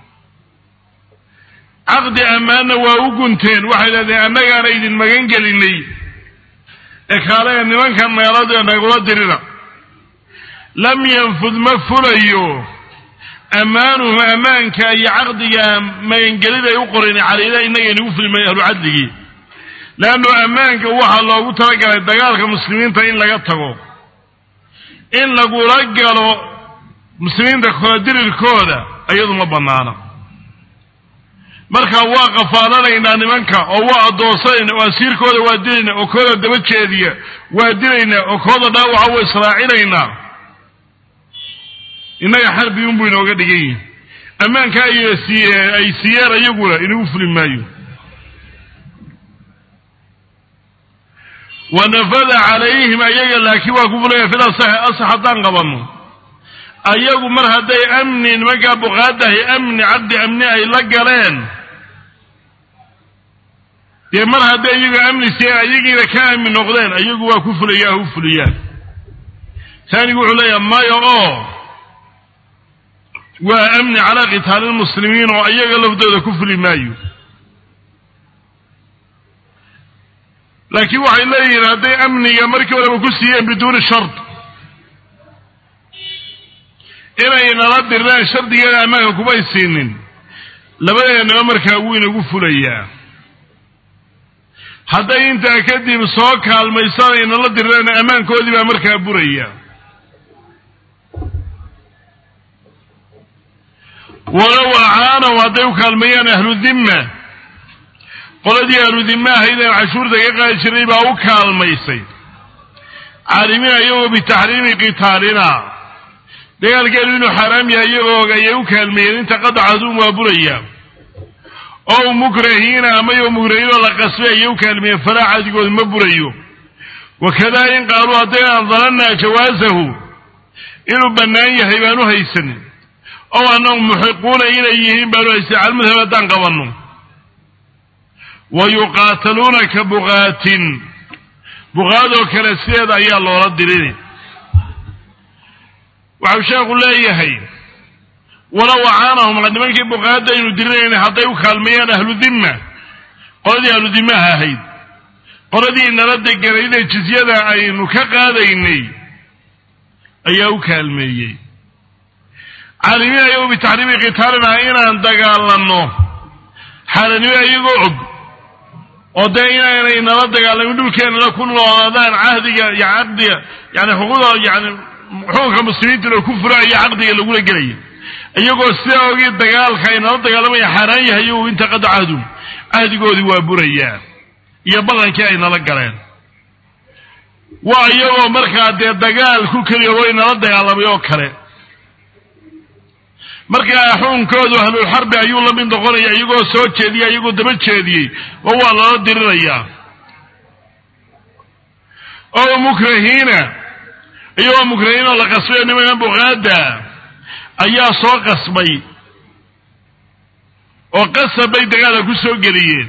[SPEAKER 1] عقد أمانة وأوقنتين وحيدا ذي أنك أريد المغنقل لي إخالي أن من كان يراد أن يقول درنا لم ينفذ مفليو أمانهم أمانك أي عقد ما ينقل يقرن علينا إنك ينوفل ما يهلو عدلي لأنه أمانك وحا الله ترقل الدقالك المسلمين تين لقطقوا إن لقوا رقلوا مسلمين دخلوا الكودة أيضا ما بنانا مركا واقف علينا نمانكا أو الدوسين وأسير كودة وادلنا وكودة دمتشيدية وادلنا وكودة داوعة وإسرائيلنا إنك حرب ينبوين وقدقين أمانكا أي سيارة يقول إنه يفل مايو ونفذ عليهم أيها لكي وقفوا في الأصحطان قبلنا ayagu mar haday amni maga buqaadahay amni abdi amni ay la galeen ee mar haday ayagu amni si ayagiina ka amni noqdeen ayagu waa ku fuliyaan ثاني wuxuu leeyahay maayo waa amni ala qital muslimiin oo ayaga lafdooda ku fuli maayo laakiin waxay leeyihiin haday amniga markii hore ku siiyeen biduun shart إلى نرد الله شرط يا أمانة كويسين لبدا نمر كاوين وفليا حتى أنت أكدي بصوك الميسار إن الله درنا أمان كودي بأمر كابوريا ولو أعانا وضيوك الميان أهل الذمة قل دي أهل الذمة إذا عشور دقيقة شريبا وكا الميسي عالمين أيوه بتحريم قتالنا ديال قالوا إنه حرام يأيوك الميان انت قد عدوم وابريا أو مكرهين أما يوم مكرهين ولا قصوا يأيوك الميان فلا عاد يقول مبريو وكذا إن قالوا أدينا ظلنا جوازه إنه بنائي هيبانو هيسن أو أنهم محقون إليهم بانو هيسن على المذهبتان قوانهم ويقاتلون كبغات بغادو كالسيد أيها الله رد لني وعشاق الله يهي ولو عانهم قد منك بغادة يندرين حتى يكالميان أهل الذمة قردي أهل الذمة هاي قردي إن ردك قريدة جزيادة أي نكاقاديني أيهو كالمي عالمين أيهو بتحريم قتالنا إنا أندقال لنه حالني أيهو عب ودينا إن ردك على مدول كان لكل وعادان عهدي عقدي يعني حقوق يعني حقوق المسلمين لو كفر أي عقدي اللي يقول قليل أيهو السياوي الدقال خينا ردك لما يحراني هيو انت قد عهدهم عهدي قودي وابوريا يبغى كاين لقرين وأيهو مركا الدقال كل كلي وين ردك على ميوكرين marka xuunkoodu ahlul harbi ayuu la mid noqonaya iyagoo soo jeediya iyagoo daba jeediyay oo waa la diriraya oo mukrahina iyo mukrahina la qasbay niman buqaada ayaa soo qasbay oo qasbay dagaal ku soo galiyeen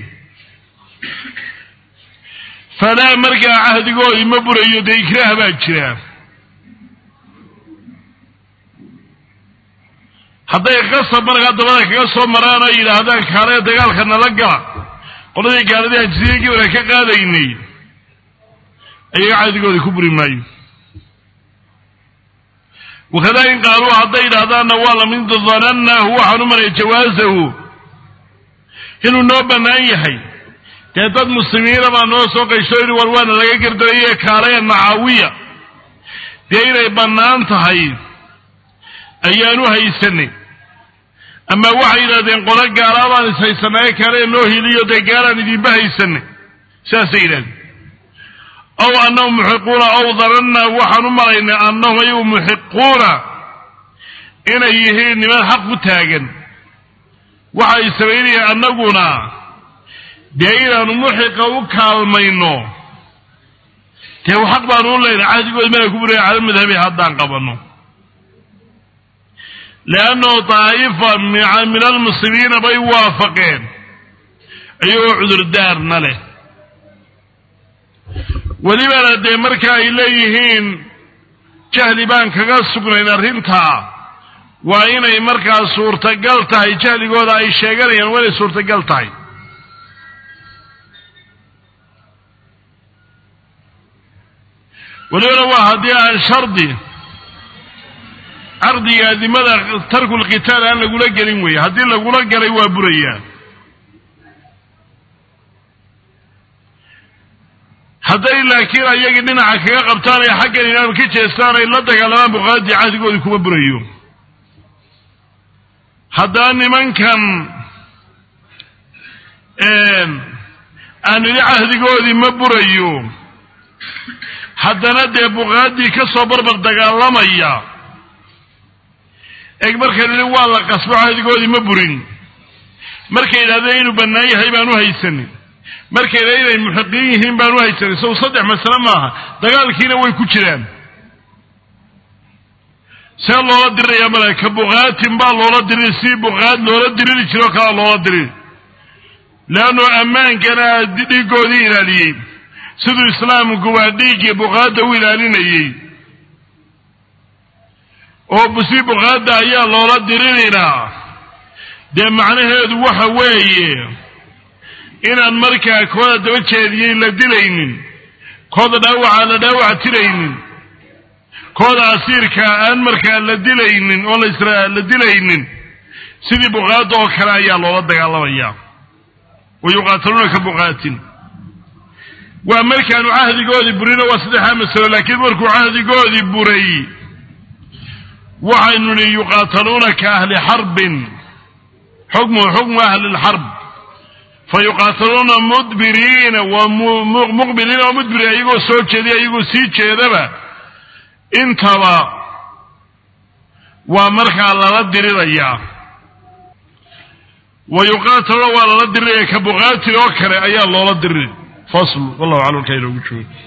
[SPEAKER 1] fala marka ahdigooda ma burayo deekraha baa jira hadday qasab markaa dabada kaga soo maraan ay yidhaahdaan kaalee dagaalka nala gala qoladii gaaladii aan jisiigii wara ka qaadaynay ayaga caadigoodii ku buri maayo wakadaa in qaaluu hadday yidhaahdaanna waa la mid danannahu waxaan u maray jawaasahu inuu noo bannaan yahay dee dad muslimiina baa noo soo qaysho yidhi war waana laga gardarayee kaalaya macaawiya dee inay bannaan tahay ayaanu haysanay ama waxa yiraahdeen qora gaalaabaan ishaysanay kale noo hiliyo de gaalaan idin bahaysanay saasay yiraahdeen أو أنهم محقون أو ظننا وحن مرينا أنهم أيوا محقون إن يهين من حق تاجن وحي سبيلي أنقنا بأينا محق وكالمينو تهو حق بانون لنا عهد يقول من الكبرى على المذهبي حدان قبلنا لأنه طائفة من المسلمين بيوافقين أيوه عذر الدار نله ولما لدي مركا إليهين جهل بان كغسقنا نرهنتها وإني مركا صورة قلتها جهل قول أي شيء ولي صورة قلتها ولولا واحد عن شرطي عرضي هذه ماذا ترك القتال أن نقول قرين ويا هذه نقول قرين وابريا هذا إلا كيرا يجدنا حكي قبطان يا حق الإمام كيتشستان إلا دقالمان بغادي عاد يقول يكون بريو هذا أني من كان أن العهد يقول ما بريو هذا ندي بغادي كصبر بدقالميا أكبر كان والله قصبه عهد يقول ما برين مركي لذين بناي هيبانو هيسني markay leeyahay muxaqiin yihiin baan u haysanay soo saddex mas'ala maaha dagaalkiina way ku jiraan see loola diraya malaa'ika buqaatin baa loola diray si buqaad loola diray jiro kala loola diray laano amaankana dhigoodii ilaaliyay sidoo islaamku waa dhigii buqaada u ilaalinayay oo busi buqaada ayaa loola dirayna de macnaheedu waxa weeye inaan markaa kooda daba jeediyay la dilaynin kooda dhaawac tiraynin kooda asiirka aan markaa la dilaynin oo la dilaynin sidii buqaad oo kale ayaa loola dagaalamaya ويقاتلون كبقاتل وأمريكا عهد قوذي برينا وصدحها مثلا لكن مركو عهد قوذي بري وعنون يقاتلون كأهل حرب حكم أهل الحرب فيقاتلون مدبرين ومقبلين ومدبرين يقول سوچ دي يقول سيچ دبا انتبا ومركا على رد ريا ويقاتلون على رد ريا كبقاتل وكره ايا الله رد ريا فصل والله على الكيل وجود